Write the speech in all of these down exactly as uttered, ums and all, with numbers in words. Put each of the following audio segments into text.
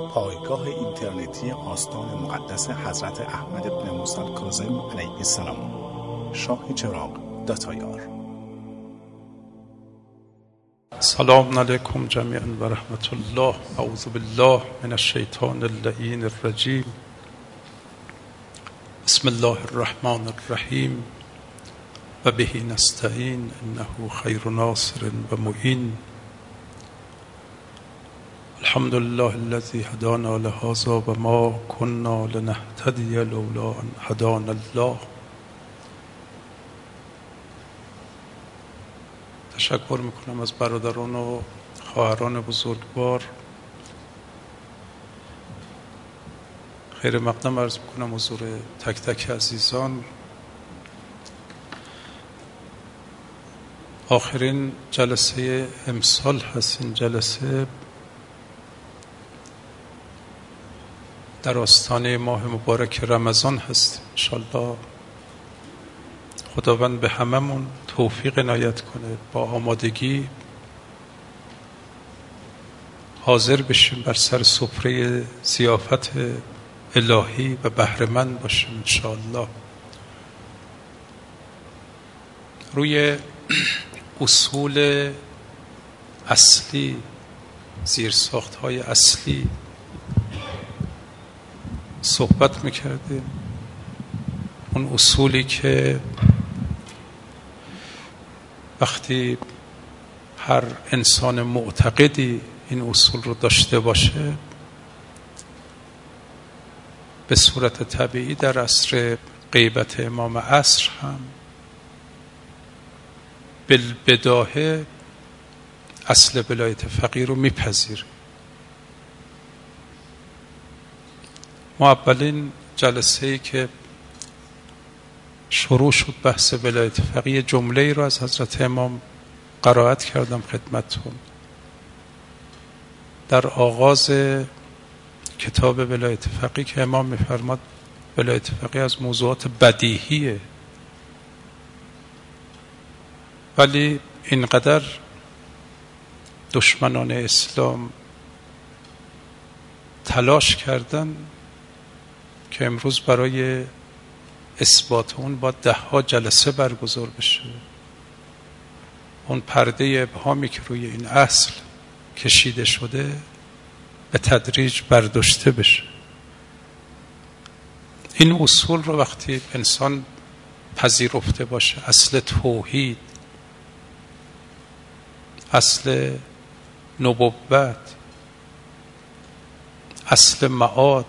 پایگاه اینترنتی آستان مقدس حضرت احمد بن موسی الکاظم علیه السلام، شاه چراغ داتایار. سلام علیکم جمیعا و رحمت الله. اعوذ بالله من الشیطان اللعین الرجیم. بسم الله الرحمن الرحیم و به نستعین انه خیر ناصر و معین. الحمد لله الذي هدانا لهذا و ما كنا لنهتدي لولا ان هدانا الله. تشکر میکنم از برادران و خواهران بزرگوار. خیر مقدم عرض میکنم حضور تک تک عزیزان. آخرین جلسه امسال هست. این جلسه در آستانه ماه مبارک رمضان هست. انشالله خداوند به هممون توفیق عنایت کنه با آمادگی حاضر بشیم بر سر سفره ضیافت الهی و بهره‌مند باشیم انشالله. روی اصول اصلی، زیرساخت‌های اصلی صحبت میکردیم. اون اصولی که وقتی هر انسان معتقدی این اصول رو داشته باشه، به صورت طبیعی در عصر غیبت امام عصر هم بالبداهه اصل ولایت فقیه رو میپذیره. ما اولین جلسه‌ای که شروع شد بحث ولایت فقیه، جمله‌ای رو از حضرت امام قرائت کردم خدمتتون. در آغاز کتاب ولایت فقیه که امام می‌فرماد ولایت فقیه از موضوعات بدیهیه، ولی اینقدر دشمنان اسلام تلاش کردن که امروز برای اثبات اون با ده ها جلسه برگزار بشه. اون پرده ابهامی که روی این اصل کشیده شده به تدریج برداشته بشه. این اصول رو وقتی انسان پذیرفته باشه، اصل توحید، اصل نبوت، اصل معاد،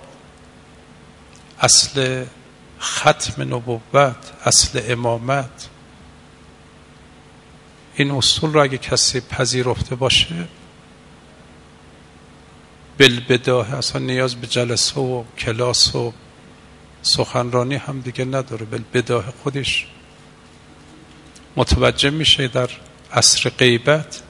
اصل ختم نبوت، اصل امامت، این اصول را اگه کسی پذیرفته باشه، بالبداهه اصلا نیاز به جلسه و کلاس و سخنرانی هم دیگه نداره. بالبداهه خودش متوجه میشه در عصر غیبت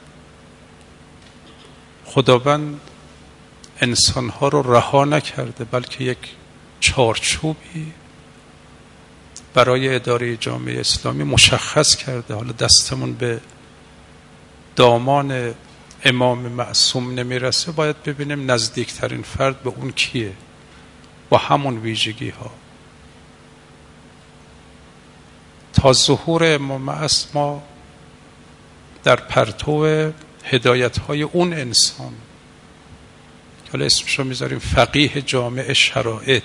خداوند انسانها رو رها نکرده، بلکه یک چارچوبی برای اداره جامعه اسلامی مشخص کرده. حالا دستمون به دامان امام معصوم نمیرسه، باید ببینیم نزدیکترین فرد به اون کیه با همون ویژگی ها. تا ظهور امام معصوم ما در پرتو هدایت های اون انسان، حالا اسمشو میذاریم فقیه جامعه شرایط،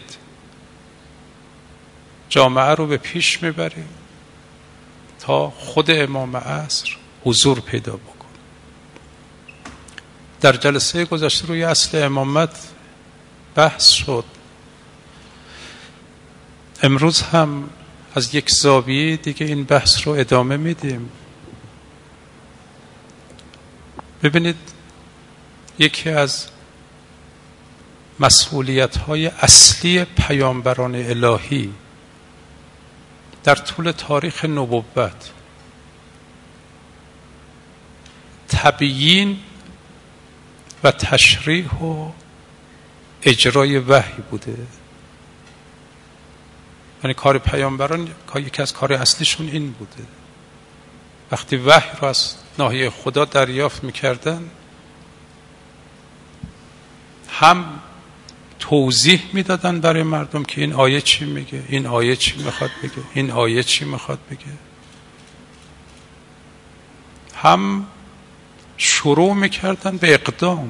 جامعه رو به پیش میبریم تا خود امام عصر حضور پیدا بکنه. در جلسه گذشته روی اصل امامت بحث شد. امروز هم از یک زاویه دیگه این بحث رو ادامه میدیم. ببینید، یکی از مسئولیت‌های اصلی پیامبران الهی در طول تاریخ نبوت تبیین و تشریح و اجرای وحی بوده. یعنی کار پیامبران یکی از کار اصلیشون این بوده. وقتی وحی رو از ناحیه خدا دریافت میکردن، هم توضیح میدادن برای مردم که این آیه چی میگه، این آیه چی میخواد بگه، این آیه چی میخواد بگه. هم شروع میکردن به اقدام.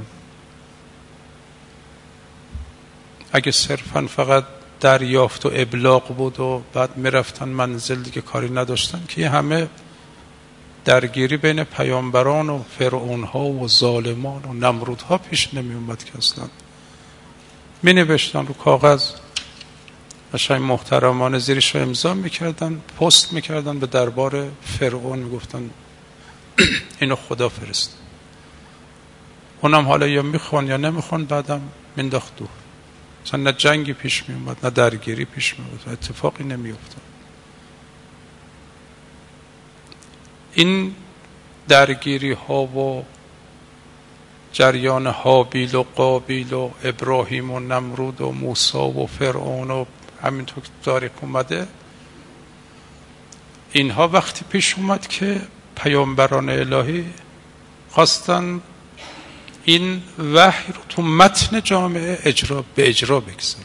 اگه صرفا فقط دریافت و ابلاغ بود و بعد میرفتن منزل دیگه کاری نداشتن که همه درگیری بین پیامبران و فرعونها و ظالمان و نمرودها پیش نمی اومد که اصلا می نوشتن رو کاغذ قشنگ محترمانه زیرش رو امضا میکردن، پست میکردن به دربار فرعون، میگفتن اینو خدا فرست. اونم حالا یا میخوان یا نمیخوان بعدم مینداخت دور. مثلا نه جنگی پیش می اومد نه درگیری پیش می اومد، اتفاقی نمی افتاد. این درگیری ها و جریان هابیل و قابیل و ابراهیم و نمرود و موسی و فرعون و همینطور که تاریخ اومده، اینها وقتی پیش اومد که پیامبران الهی خواستن این وحی رو تو متن جامعه اجرا به اجرا بگذارن.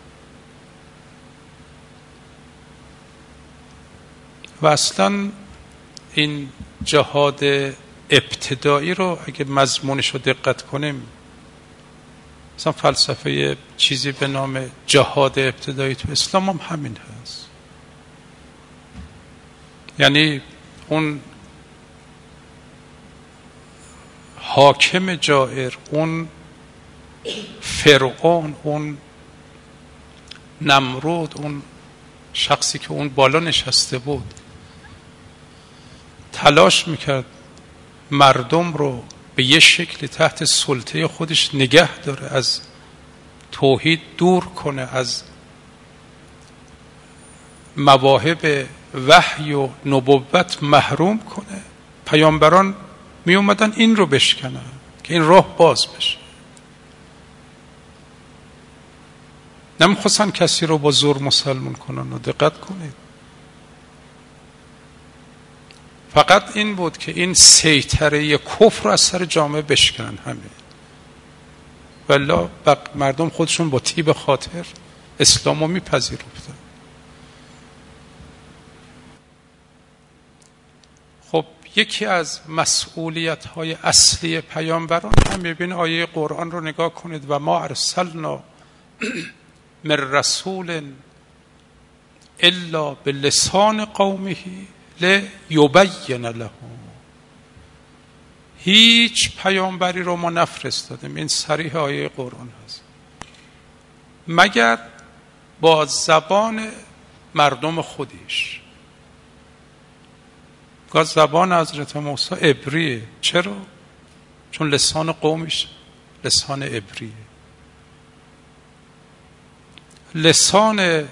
و اصلا این جهاد ابتدایی رو اگه مضمونش رو دقت کنیم، مثلا فلسفه چیزی به نام جهاد ابتدایی تو اسلام هم همین هست. یعنی اون حاکم جائر، اون فرعون، اون نمرود، اون شخصی که اون بالا نشسته بود، تلاش میکرد مردم رو به یه شکلی تحت سلطه خودش نگه داره، از توحید دور کنه، از مواهب وحی و نبوت محروم کنه. پیامبران می اومدن این رو بشکنن که این راه باز بشه. نمیخواستن کسی رو با زور مسلمان کنن. و دقت کنید، فقط این بود که این سیطره کفر رو از سر جامعه بشکنن، همین. والله مردم خودشون با طیب خاطر اسلام رو میپذیرفتن. خب یکی از مسئولیت های اصلی پیامبران هم میبین آیه قرآن رو نگاه کنید: و ما ارسلنا من رسول الا بلسان قومه لیبین لهم. هیچ پیامبری رو ما نفرستادیم، این صریح آیه قرآن هست، مگر با زبان مردم خودش. که زبان حضرت موسی عبریه. چرا؟ چون لسان قومش لسان عبریه. لسان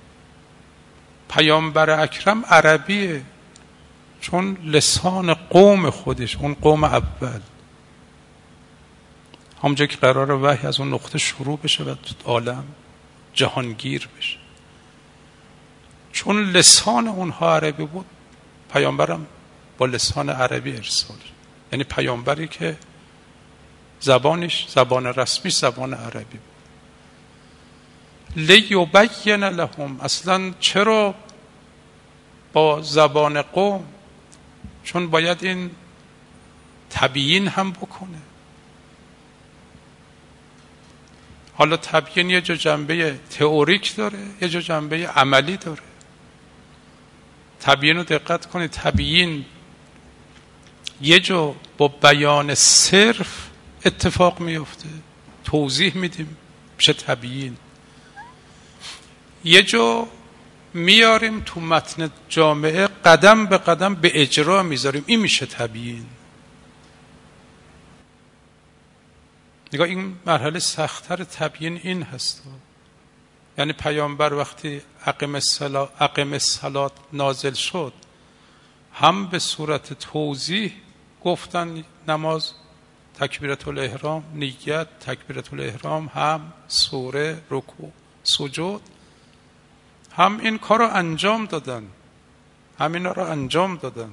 پیامبر اکرم عربیه، چون لسان قوم خودش، اون قوم اول، همونجا که قرار وحی از اون نقطه شروع بشه و عالم جهانگیر بشه، چون لسان اونها عربی بود، پیامبرم با لسان عربی ارسال. یعنی پیامبری که زبانش، زبان رسمیش زبان عربی بود. لیبین لهم. اصلا چرا با زبان قوم؟ چون باید این تبیین هم بکنه. حالا تبیین یه جا جنبه تئوریک داره، یه جا جنبه عملی داره. تبیین رو دقت کنید، تبیین یه جا با بیان صرف اتفاق میفته، توضیح میدیم میشه تبیین. یه جا میاریم تو متن جامعه، قدم به قدم به اجرا میذاریم، این میشه تبیین. نگاه، این مرحله سخت‌تر تبیین این هست. یعنی پیامبر وقتی اقیم الصلاة اقیم الصلاة نازل شد، هم به صورت توضیح گفتن نماز، تکبیرة الاحرام، نیت، تکبیرة الاحرام، هم سوره، رکوع، سجود، هم این کار رو انجام دادن، همینا رو انجام دادن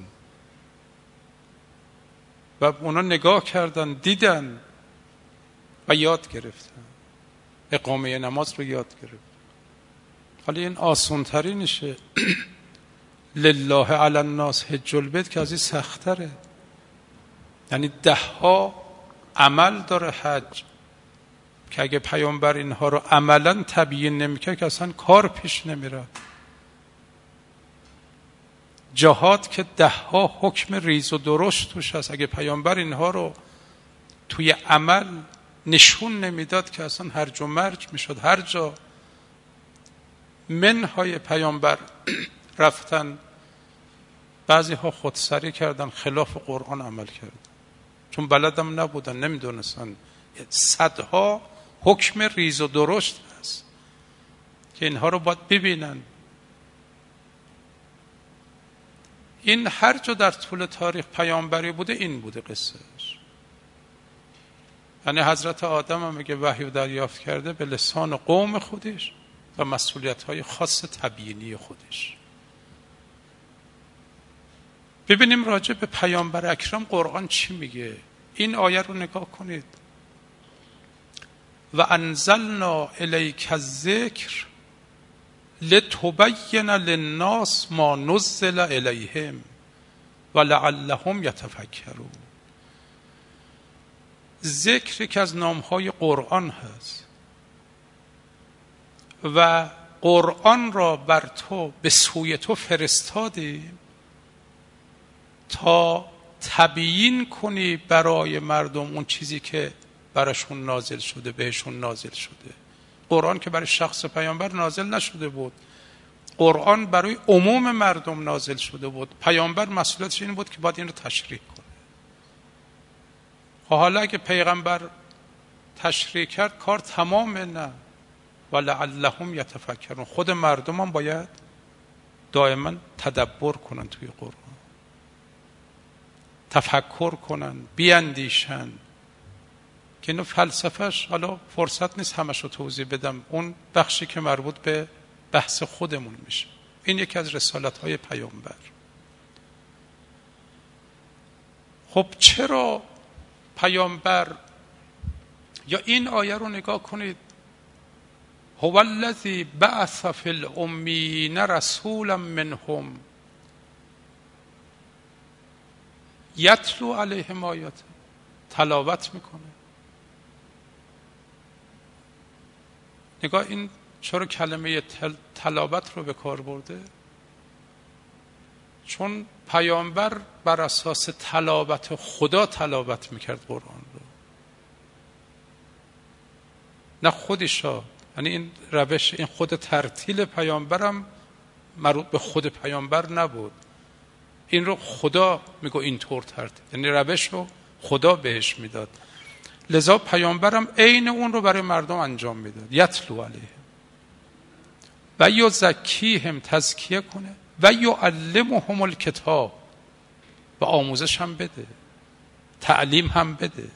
و اونا نگاه کردن، دیدن و یاد گرفتن. اقامه نماز رو یاد گرفت. حالا این آسان ترینشه. لله علی الناس حج البیت که از این سختره. یعنی ده ها عمل داره حج که اگه پیامبر اینها رو عملا تبیین نمیکرد که اصلا کار پیش نمیره. جهاد که ده ها حکم ریز و درشت توش هست، اگه پیامبر اینها رو توی عمل نشون نمیداد که اصلا هرج و مرج میشد. هر جا منهای پیامبر رفتن، بعضی ها خودسری کردن، خلاف قرآن عمل کردن، چون بلدم نبودن، نمیدونستن. صدها حکم ریز و درشت هست که اینها رو باید ببینن. این هر جا در طول تاریخ پیامبری بوده این بوده قصهش. یعنی حضرت آدم هم میگه وحی رو دریافت کرده به لسان قوم خودش و مسئولیت‌های خاص تبیینی خودش. ببینیم راجع به پیامبر اکرم قرآن چی میگه. این آیه رو نگاه کنید. و انزلنا الیک الذکر لتبین للناس ما نزل الیهم و لعلهم یتفکرون. ذکر که از نامهای قرآن هست و قرآن را بر تو به سوی تو فرستادیم تا تبیین کنی برای مردم اون چیزی که براشون نازل شده، بهشون نازل شده. قرآن که برای شخص پیامبر نازل نشده بود، قرآن برای عموم مردم نازل شده بود. پیامبر مسئولیتش این بود که باید این رو تشریح کنه. حالا اگه پیغمبر تشریح کرد کار تمامه؟ نه. ولعلهم یتفکرون. خود مردم هم باید دائما تدبر کنن توی قرآن، تفکر کنن، بیاندیشن. که اینو فلسفهش حالا فرصت نیست همش رو توضیح بدم، اون بخشی که مربوط به بحث خودمون میشه. این یکی از رسالت‌های پیامبر. خب چرا پیامبر، یا این آیه رو نگاه کنید، هو الذی بعث فی الامیین رسولا منهم یتلو علیهم آیاته، تلاوت میکنه. نگاه این چرا کلمه تل... تلاوت رو به کار برده؟ چون پیامبر بر اساس تلاوت خدا تلاوت میکرد قرآن رو، نه خودشا. یعنی این روش، این خود ترتیل پیامبرم مربوط به خود پیامبر نبود. این رو خدا میگه اینطور ترتیل، یعنی روش رو خدا بهش میداد. لذا پیامبرم عین اون رو برای مردم انجام میداد. یتلو علیهم و یزکیهم، تزکیه کنه، و یعلمهم الکتاب، و آموزش هم بده، تعلیم هم بده،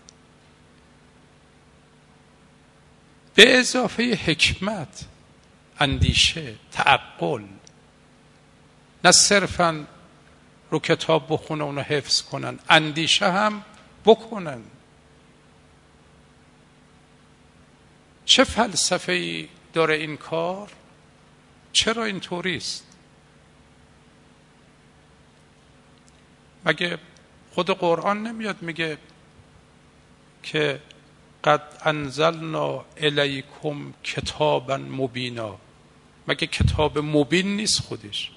به اضافه حکمت، اندیشه، تعقل. نه صرفاً رو کتاب بخونه اونو حفظ کنن، اندیشه هم بکنن. چه فلسفه‌ای داره این کار؟ چرا اینطوری است؟ مگه خود قرآن نمیاد میگه که قد انزلنا الیکم کتابا مبینا؟ مگه کتاب مبین نیست خودش؟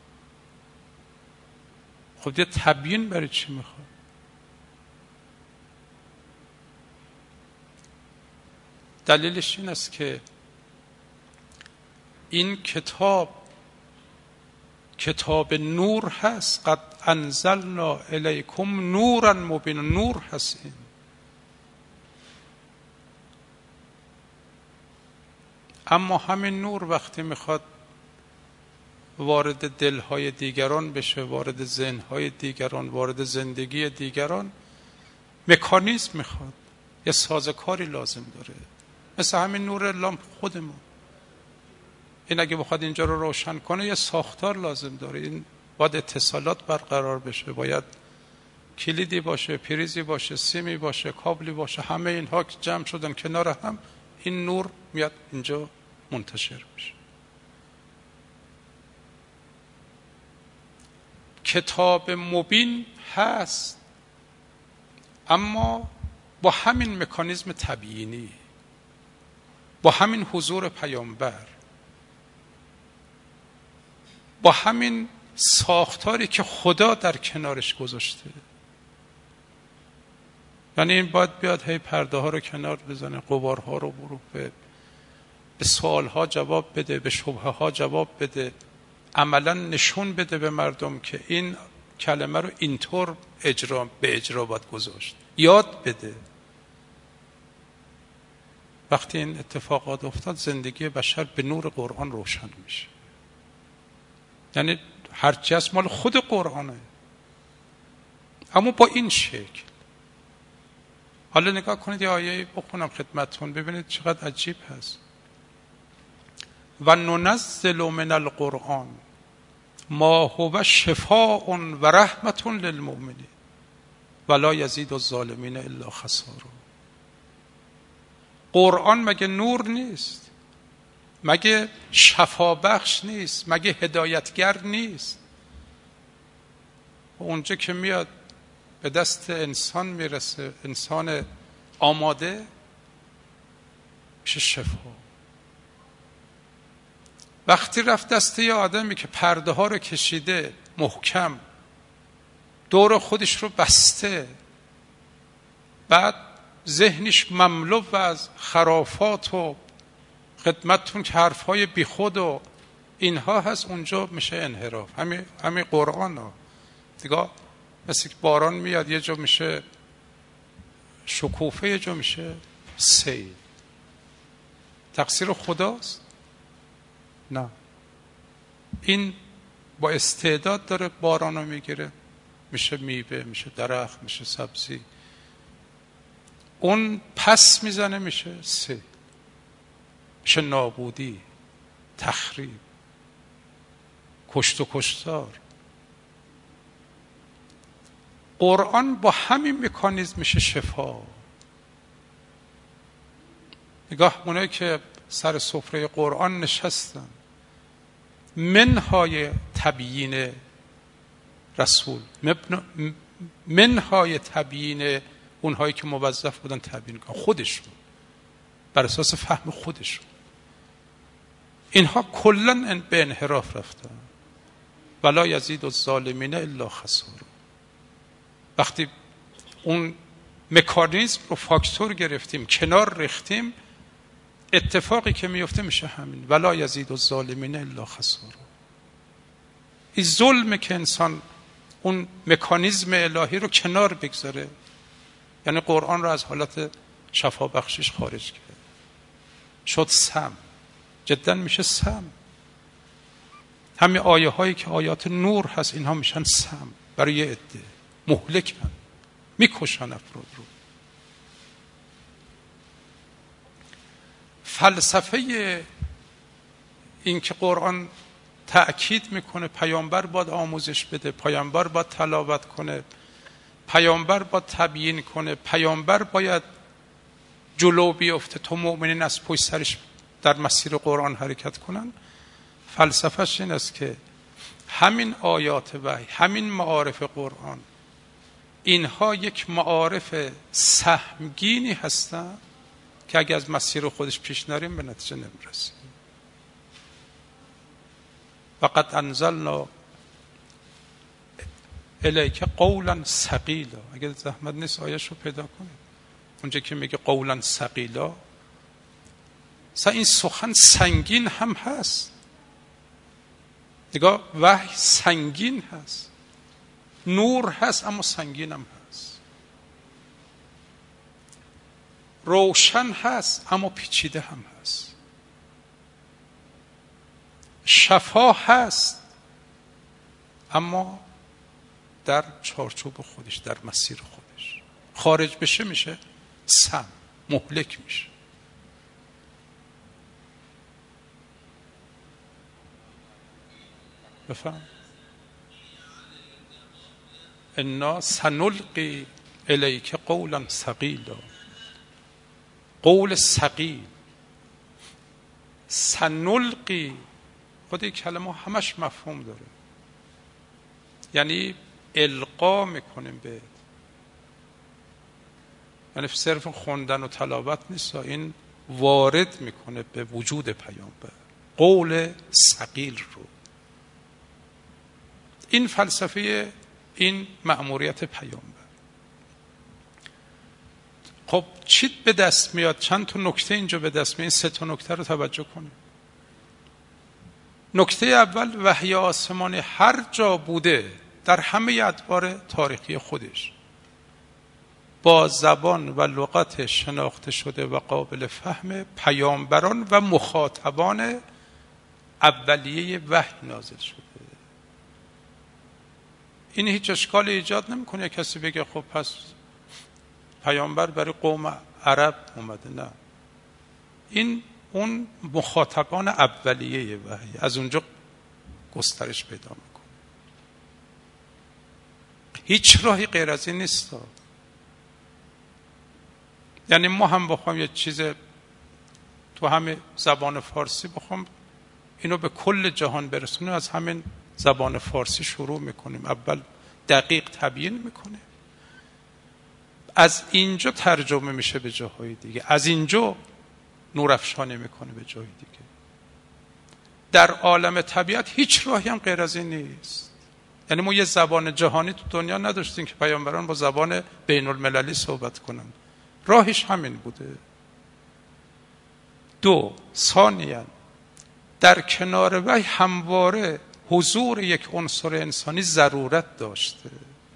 خب یه تبیین برای چی میخواد؟ دلیلش این است که این کتاب کتاب نور هست. قد انزلنا الیکم نورا مبینا، نور هست این. اما همین نور وقتی میخواد وارد دلهای دیگران بشه، وارد ذهنهای دیگران، وارد زندگی دیگران، مکانیزم میخواد، یه سازوکاری لازم داره. مثل همین نور لامپ خودمون، این اگه بخواد اینجا رو روشن کنه یه ساختار لازم داره. این باید اتصالات برقرار بشه، باید کلیدی باشه، پریزی باشه، سیمی باشه، کابلی باشه. همه اینها که جمع شدن کنار هم این نور میاد اینجا منتشر میشه. کتاب مبین هست، اما با همین مکانیزم تبیینی، با همین حضور پیامبر، با همین ساختاری که خدا در کنارش گذاشته. یعنی این باید بیاد هی پرده ها رو کنار بزنه، غبارها رو برو به به سوال ها جواب بده، به شبهه ها جواب بده، عملا نشون بده به مردم که این کلمه رو اینطور اجرا به اجرا باید گذاشت، یاد بده. وقتی این اتفاقات افتاد زندگی بشر به نور قرآن روشن میشه. یعنی هرچی هست مال خود قرآنه، اما با این شکل. حالا نگاه کنید یه آیه بخونم خدمتتون ببینید چقدر عجیب هست. و ننزل من القرآن ما هو شفاء و رحمت للمؤمنین ولا یزید الظالمین الا خسارا. قرآن مگه نور نیست؟ مگه شفا بخش نیست؟ مگه هدایتگر نیست؟ و اونجا که میاد به دست انسان میرسه، انسان آماده میشه شفا. وقتی رفت دست یه آدمی که پرده ها رو کشیده محکم، دور خودش رو بسته، بعد ذهنش مملو از خرافات و خدمتتون که حرفهای بی خود و اینها هست، اونجا میشه انحراف. همین همین قرآن ها دیگه مثل که باران میاد یه جا میشه شکوفه، یه جا میشه سیل. تقصیر خداست؟ نه، این با استعداد داره بارانو میگیره، میشه میوه، میشه درخت، میشه سبزی. اون پس میزنه میشه سیل، میشه نابودی، تخریب، کشت و کشتار. قرآن با همین مکانیزم میشه شفا. نگاه اونایی که سر سفره قرآن نشستن، منهای تبیین رسول، منهای تبیین اونهایی که موظف بودن تبیین کنن، خودشون بر اساس فهم خودشون، اینها کلن به انحراف رفتن. ولا یزید الظالمین الا خسارا. وقتی اون مکانیزم رو فاکتور گرفتیم، کنار ریختیم، اتفاقی که میفته میشه همین، ولا یزید الظالمین الا خسارا. این ظلمه که انسان اون مکانیزم الهی رو کنار بگذاره، یعنی قرآن رو از حالت شفا بخشش خارج کرد، شد سم، جدا میشه سم. همین آیه هایی که آیات نور هست اینها میشن سم برای یه عده، مهلکن، میکشن افراد رو. فلسفه این که قرآن تأکید میکنه پیامبر باید آموزش بده، پیامبر باید تلاوت کنه، پیامبر باید تبیین کنه، پیامبر باید جلو بیفته تا مؤمنین از پشت سرش در مسیر قرآن حرکت کنن. فلسفهش این است که همین آیات وحی، همین معارف قرآن، اینها یک معارف سهمگینی هستن که اگه از مسیر خودش پیش نریم به نتیجه نمیرسیم. وقد انزلنا الیک قولا ثقیلا. اگه زحمت نیست آیه‌شو پیدا کنید، اونجا که میگه قولا ثقیلا، مثلا این سخن سنگین هم هست. نگاه، وحی سنگین هست، نور هست اما سنگین هم هست، روشن هست اما پیچیده هم هست، شفا هست اما در چارچوب خودش، در مسیر خودش. خارج بشه میشه سم، مهلک میشه. بفهم انا سنلقی الیک قولا ثقیلا. قول ثقیل سنلقی، خود این کلمه همش مفهوم داره، یعنی القا میکنیم به، یعنی صرف خوندن و تلاوت نیست، این وارد میکنه به وجود پیامبر قول ثقیل رو. این فلسفه این مأموریت پیامبر. خب چی به دست میاد؟ چند تا نکته اینجا به دست میاد. این سه تا نکته رو توجه کنید. نکته اول، وحی آسمانی هر جا بوده در همه ادوار تاریخی خودش با زبان و لغت شناخته شده و قابل فهم پیامبران و مخاطبان اولیه وحی نازل شده. این هیچ اشکال ایجاد نمیکنه کسی بگه خب پس پیامبر برای قوم عرب اومده. نه، این اون مخاطبان اولیه وحی از اونجا گسترش پیدا میکنه. هیچ راهی غیر از این نیست. یعنی ما هم بخوام یه چیز تو همه زبان فارسی بخوام اینو به کل جهان برسونیم، از همین زبان فارسی شروع میکنیم، اول دقیق تبیین میکنه، از اینجا ترجمه میشه به جاهای دیگه، از اینجا نورافشانی میکنه به جای دیگه. در عالم طبیعت هیچ راهی هم غیر از این نیست. یعنی ما یه زبان جهانی تو دنیا نداشتیم که پیامبران با زبان بین المللی صحبت کنن، راهش همین بوده. دو، ثانیاً در کنار وحی همواره حضور یک عنصر انسانی ضرورت داشته،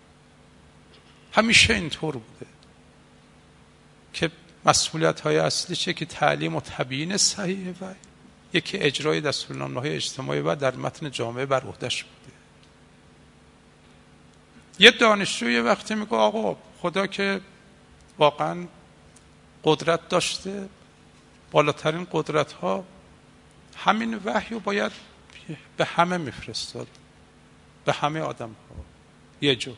همیشه اینطور بوده که مسئولیت‌های اصلی چه که تعلیم و تبیین صحیح وحی، یکی اجرای دستورالنامه‌های اجتماعی و در متن جامعه بر عهده‌اش بوده. یه دانشجو یه وقتی میگه آقا خدا که واقعا قدرت داشته، بالاترین قدرت ها، همین وحی رو باید به همه میفرستاد، به همه آدم ها یه جو.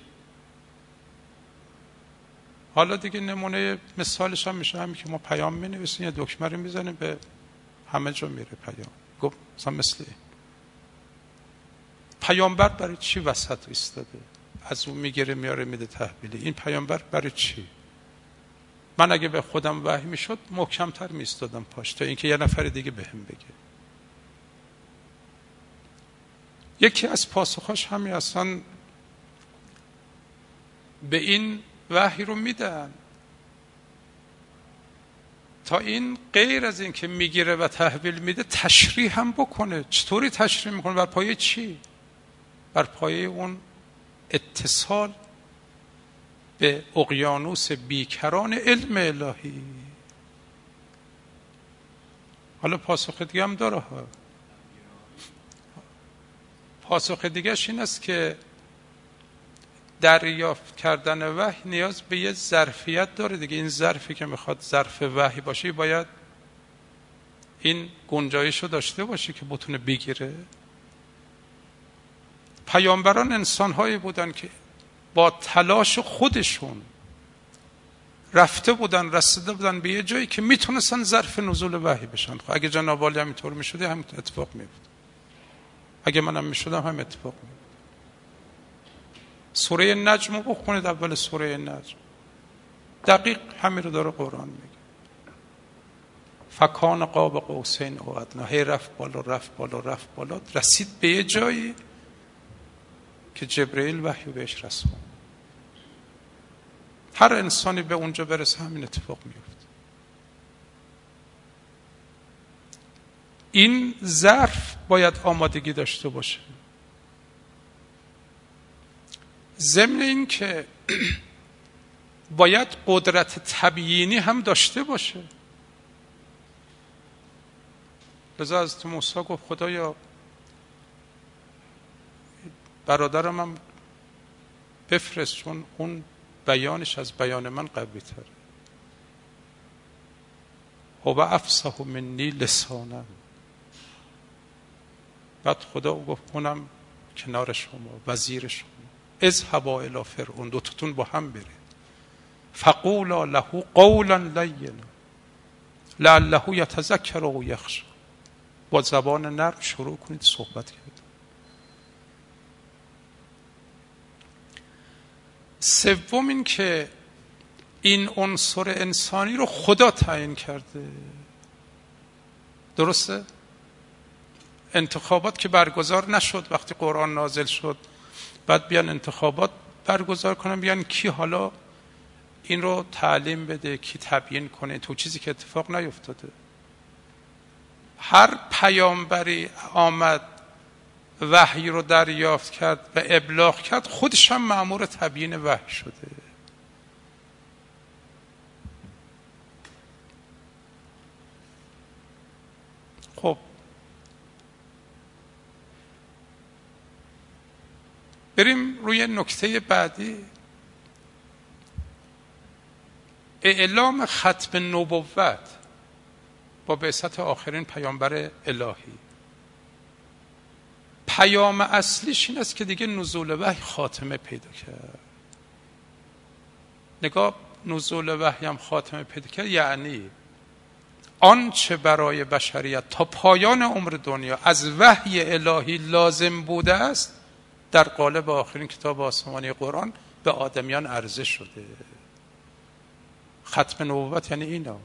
حالا دیگه نمونه مثالش هم میشه همین که ما پیام مینویسیم، یه دکمه رو میزنیم به همه جا میره پیام. گفت مثلا مثل پیامبر برای چی وسط ایستاده؟ از اون میگیره میاره میده تحویلی. این پیامبر برای چی؟ من اگه به خودم وحی میشد محکمتر میستادم پاش تا اینکه یه نفر دیگه بهم بگه. یکی از پاسخاش همین اصلا به این وحی رو میدن تا این غیر از این که میگیره و تحویل میده تشریح هم بکنه. چطوری تشریح میکنه؟ بر پایه چی؟ بر پایه اون اتصال به اقیانوس بیکران علم الهی. حالا پاسخ دیگه هم داره ها. پاسخ دیگهش این است که دریافت کردن وحی نیاز به یه ظرفیت داره دیگه. این ظرفی که میخواد ظرف وحی باشه باید این گنجایش رو داشته باشه که بتونه بگیره. پیامبران انسان‌هایی بودن که با تلاش خودشون رفته بودن، رسیده بودن به یه جایی که میتونستن ظرف نزول وحی بشن. خب اگه جناب والی همینطور میشده هم اتفاق میفته، اگه منم میشدم هم اتفاق میفته. سوره نجم رو بخونید، اول سوره نجم دقیق همین رو داره قرآن میگه. فکان قاب قوسین او ادنی، هی رفت بالا رفت بالا رفت بالا رسید به یه جایی که جبرئیل وحی بهش رسون. هر انسانی به اونجا برسه همین اتفاق میفته. این ظرف باید آمادگی داشته باشه. ضمن این که باید قدرت تبیینی هم داشته باشه. لذا حضرت موسی گفت خدایا برادرم هم بفرست، چون اون بیانش از بیان من قوی تره. هو افصح منی لسانا. بعد خدا گفت اونم کنار شما، وزیر شما. اذهبا الی فرعون، دوتاتون با هم برید. فقولا له قولا لینا لعله یتذکر او یخشی. با زبان نرم شروع کنید صحبت کرد. سوم این که این عنصر انسانی رو خدا تعیین کرده. درسته؟ انتخابات که برگزار نشد وقتی قرآن نازل شد، بعد بیان انتخابات برگزار کنن، بیان کی حالا این رو تعلیم بده، کی تبیین کنه، تو چیزی که اتفاق نیفتاده. هر پیامبری آمد وحی رو دریافت کرد و ابلاغ کرد، خودش هم مأمور تبیین وحی شده. خب بریم روی نکته بعدی. اعلام ختم نبوت با بعثت آخرین پیامبر الهی. پیام اصلیش این است که دیگه نزول وحی خاتمه پیدا کرد. نگاه، نزول وحی هم خاتمه پیدا کرد یعنی آنچه برای بشریت تا پایان عمر دنیا از وحی الهی لازم بوده است در قالب آخرین کتاب آسمانی قرآن به آدمیان عرضه شده. ختم نبوت یعنی اینا.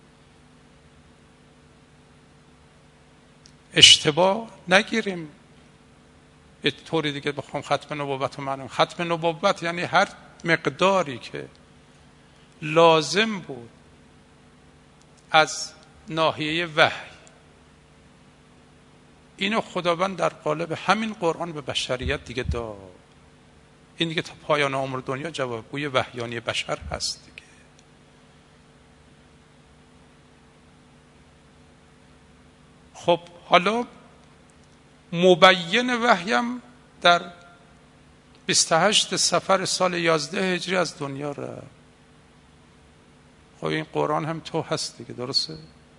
اشتباه نگیریم یه طوری دیگه بخوام ختم نبوت رو معنی. ختم نبوت یعنی هر مقداری که لازم بود از ناحیه وحی، اینو خداوند در قالب همین قرآن به بشریت دیگه داد. این دیگه تا پایان عمر دنیا جوابگوی وحیانی بشر هست دیگه. خب حالا مبین وحیم در بیست و هشت صفر سال یازده هجری از دنیا رفت. خب این قرآن هم تو هست دیگه، درسته؟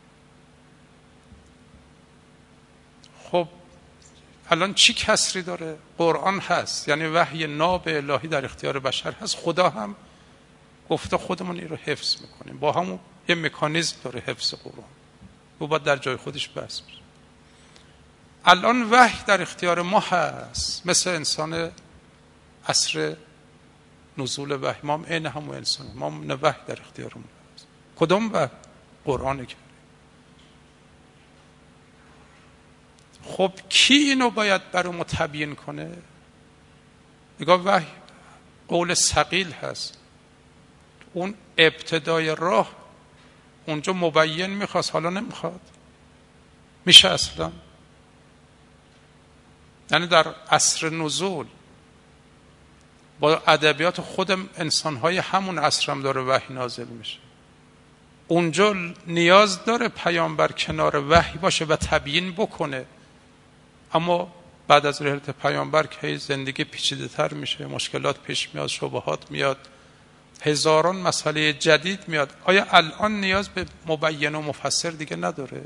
خب الان چی کسری داره؟ قرآن هست، یعنی وحی ناب الهی در اختیار بشر هست. خدا هم گفته خودمون این رو حفظ میکنیم، با همون یه مکانیزم داره حفظ قرآن، و باید در جای خودش بس بشه. الان وحی در اختیار ما هست، مثل انسان عصر نزول وحی. ما هم این همون انسان، ما هم وحی در اختیارمون هست. کدوم وحی؟ قرآن کریم. خب کی اینو باید برای ما تبیین کنه؟ نگاه، وحی قول ثقیل هست. اون ابتدای راه اونجا مبین میخواست، حالا نمیخواد. میشه اصلا؟ یعنی در عصر نزول با ادبیات خود انسانهای همون عصر هم داره وحی نازل میشه. اونجا نیاز داره پیامبر کنار وحی باشه و تبیین بکنه. اما بعد از رحلت پیامبر که زندگی پیچیده تر میشه، مشکلات پیش میاد، شبهات میاد، هزاران مسئله جدید میاد. آیا الان نیاز به مبین و مفسر دیگه نداره؟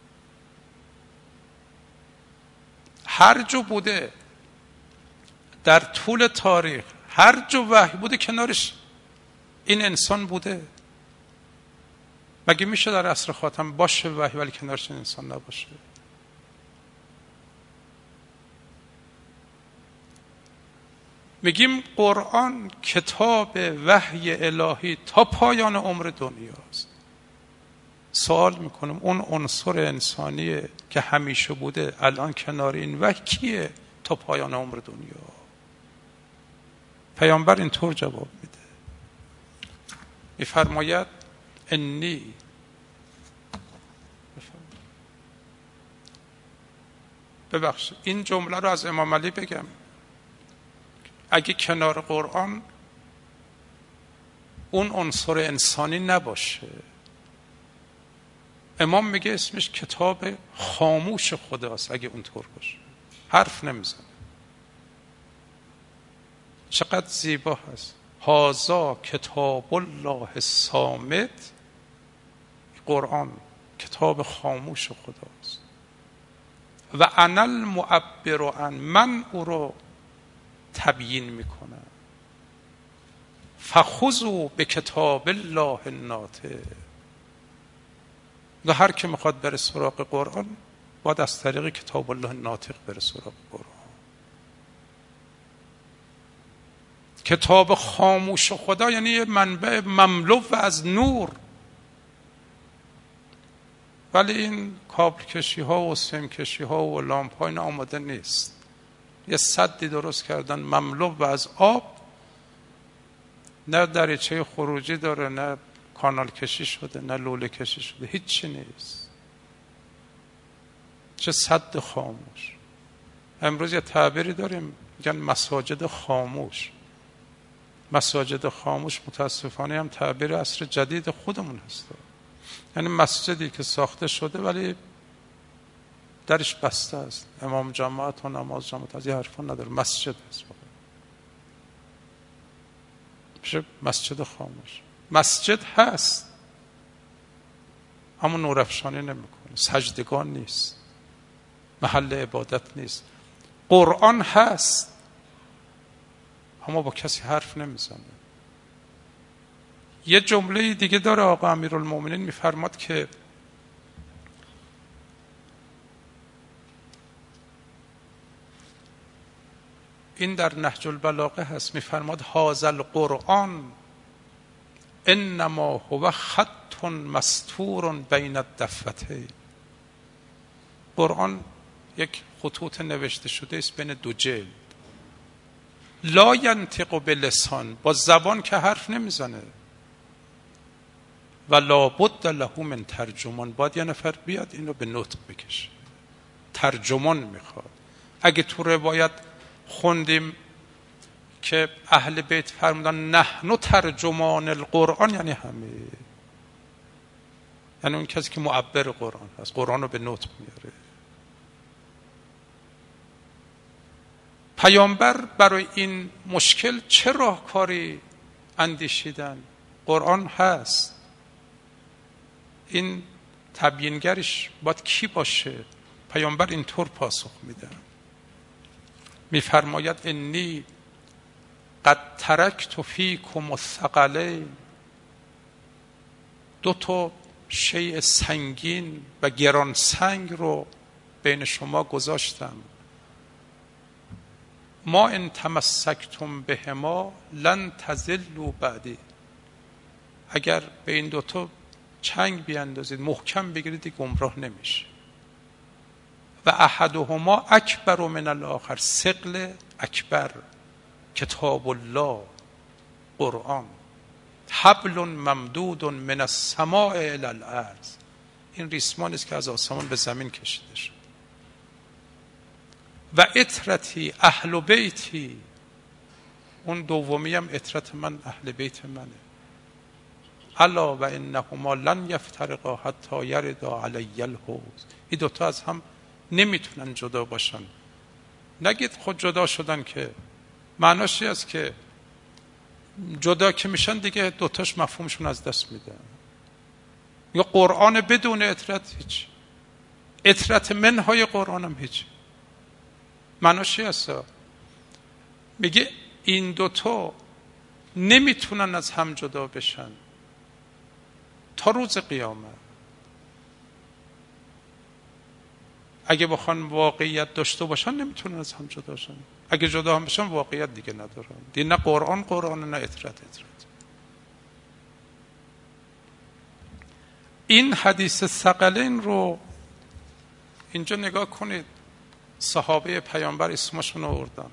هر جو بوده در طول تاریخ، هر جو وحی بوده کنارش این انسان بوده. مگه میشه در عصر خاتم باشه وحی ولی کنارش این انسان نباشه؟ میگیم قرآن کتاب وحی الهی تا پایان عمر دنیاست. سوال میکنم اون عنصر انسانی که همیشه بوده الان کنار این وحی کیه تا پایان عمر دنیا؟ پیامبر اینطور جواب میده، میفرماید انی ببخشید این جمله رو از امام علی بگم. اگه کنار قرآن اون عنصر انسانی نباشه، امام میگه اسمش کتاب خاموش خداست. اگه اونطور باشه حرف نمیزنه. چقدر زیبا هست. هذا کتاب الله الصامت. قرآن کتاب خاموش خداست. و انا المعبر عن، من او رو تبیین میکنم. فخذوا بکتاب الله الناطق. و هر که میخواد بره سراغ قرآن باید از طریق کتاب الله ناطق بره سراغ قرآن. کتاب خاموش خدا یعنی یه منبع مملو و از نور، ولی این کابل کشی ها و سیم کشی ها و لامپ ها این آماده نیست. یه سدی درست کردن مملو و از آب، نه دریچه خروجی داره، نه کانال کشی شده، نه لوله کشی شده، هیچی نیست. چه سد خاموش. امروز یه تعبیری داریم میگن مساجد خاموش. مساجد خاموش متاسفانه هم تعبیر عصر جدید خودمون هست. یعنی مسجدی که ساخته شده ولی درش بسته است، امام جماعت و نماز جماعت از یه حرفا نداره، مسجد هست. میشه مسجد خاموش. مسجد هست اما نورافشانی نمیکنه، سجدگان نیست، محل عبادت نیست. قرآن هست اما با کسی حرف نمیزنه. یه جمله دیگه داره آقا امیرالمومنین، میفرماد که این در نهج البلاغه هست، میفرماد هذا القرآن انما هو خط مستور بین الدفتین. قرآن یک خطوط نوشته شده است بین دو جلد. لا ینطق بلسان، با زبان که حرف نمیزنه. و لابد له من ترجمان، باید یه نفر بیاد اینو به نطق بکشه. ترجمان میخواد. اگه تو روایت خوندیم که اهل بیت فرمودن نحن ترجمان القرآن، یعنی همه، یعنی اون کسی که معبر قرآن هست، قرآن رو به نطق میاره. پیامبر برای این مشکل چه راهکاری اندیشیدن؟ قرآن هست، این تبیینگرش باید کی باشه؟ پیامبر اینطور پاسخ میده، میفرماید انی قد ترکت فیکم الثقلین، دو تا شیء سنگین و گران سنگ رو بین شما گذاشتم. ما ان تمسکتم بهما لن تضلوا بعدی، اگر به این دوتا چنگ بیاندازید، محکم بگیرید، گمراه نمیشه. و احدهما اکبر من الاخر، ثقل اکبر کتاب الله قرآن، حبل ممدود من السماء الی الارض، این ریسمانی است که از آسمان به زمین کشیده شد. و اطرتی اهل بیتی، اون دومی هم اطرت من اهل بیت منه. الا و انهما لن یفترقا حتی یردا علی الحوض، این دوتا از هم نمیتونن جدا باشن. نگید خود جدا شدن، که معناش است که جدا که میشن دیگه دوتاش مفهومشون از دست میدن. یا قرآن بدون اطرت هیچ، اطرت منهای قرآن هم هیچ. معناش است میگه این دوتا نمیتونن از هم جدا بشن تا روز قیامت. اگه بخوان واقعیت داشته باشن نمیتونن از هم جدا شن. اگه جدا هم بشن واقعیت دیگه ندارن. دیگه نه قرآن قرآن، نه اطرت اطرت. این حدیث ثقلین رو اینجا نگاه کنید. صحابه پیامبر اسمشون آوردن: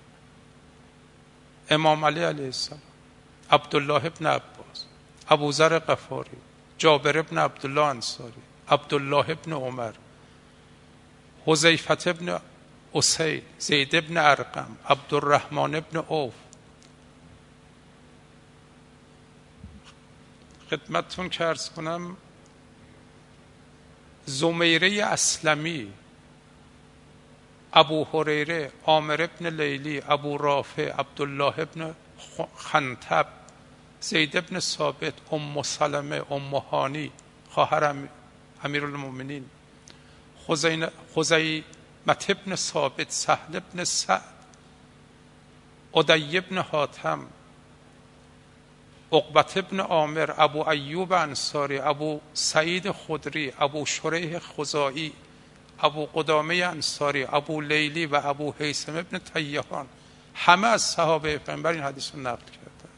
امام علی علیه السلام، عبدالله ابن عباس، ابوذر غفاری، جابر ابن عبدالله انصاری، عبدالله ابن عمر، حذیفه ابن اسید، زید ابن ارقم، عبدالرحمن ابن عوف. خدمتتون که عرض کنم زمیره اسلمی، ابو هریره، عامر ابن لیلی، ابو رافع، عبدالله ابن خنطب، زید ابن ثابت، ام سلمه، ام هانی خواهر امیرالمومنین، خزیمة ابن ثابت، سهل ابن سعد، عدی ابن حاتم، عقبة ابن عامر، ابو ایوب انصاری، ابو سعید خدری، ابو شریح خزاعی، ابو قدامه انصاری، ابو لیلی و ابو هیثم ابن تیهان، همه از صحابه پیامبر این حدیث رو نقل کردن.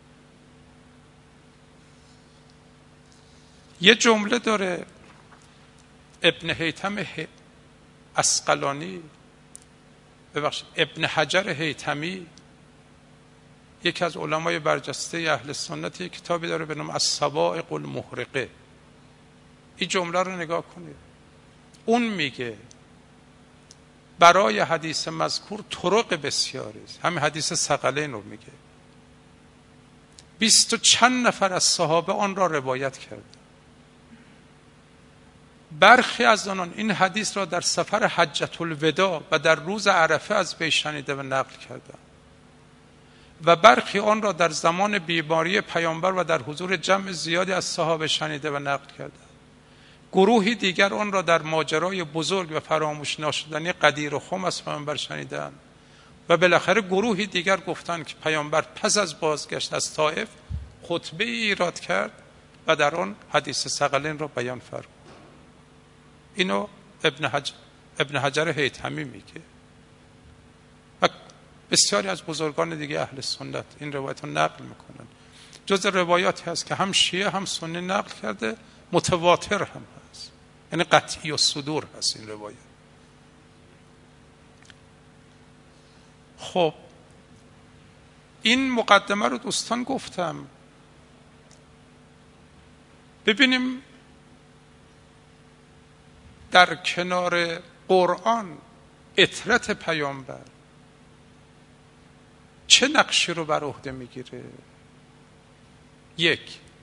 یه جمله داره ابن هیثم اسقلانی، ببخشید ابن حجر هیثمی، یکی از علمای برجسته اهل سنت، یک کتابی داره به نام الصواعق المحرقه. این جمله رو نگاه کنید. اون میگه برای حدیث مذکور طرق بسیاری است. همین حدیث ثقلین رو میگه. بیست و چند نفر از صحابه آن را روایت کرد. برخی از آنان این حدیث را در سفر حجة الوداع و در روز عرفه از وی شنیده و نقل کردند و برخی آن را در زمان بیماری پیامبر و در حضور جمع زیادی از صحابه شنیده و نقل کردند. گروهی دیگر آن را در ماجرای بزرگ و فراموش ناشدنی غدیر و خم از پیامبر شنیدند و بالاخره گروهی دیگر گفتند که پیامبر پس از بازگشت از طائف خطبه ای ایراد کرد و در آن حدیث ثقلین را بیان فرمود. اینو ابن حجر ابن حجر هیثمی میگه و بسیاری از بزرگان دیگه اهل سنت این روایت رو نقل میکنن. جز روایاتی هست که هم شیعه هم سنی نقل کرده، متواتر هم هست، یعنی قطعی و صدور هست این روایت. خب این مقدمه رو دوستان گفتم. ببینیم در کنار قرآن اطرت پیامبر چه نقشی رو بر عهده میگیره؟ یک،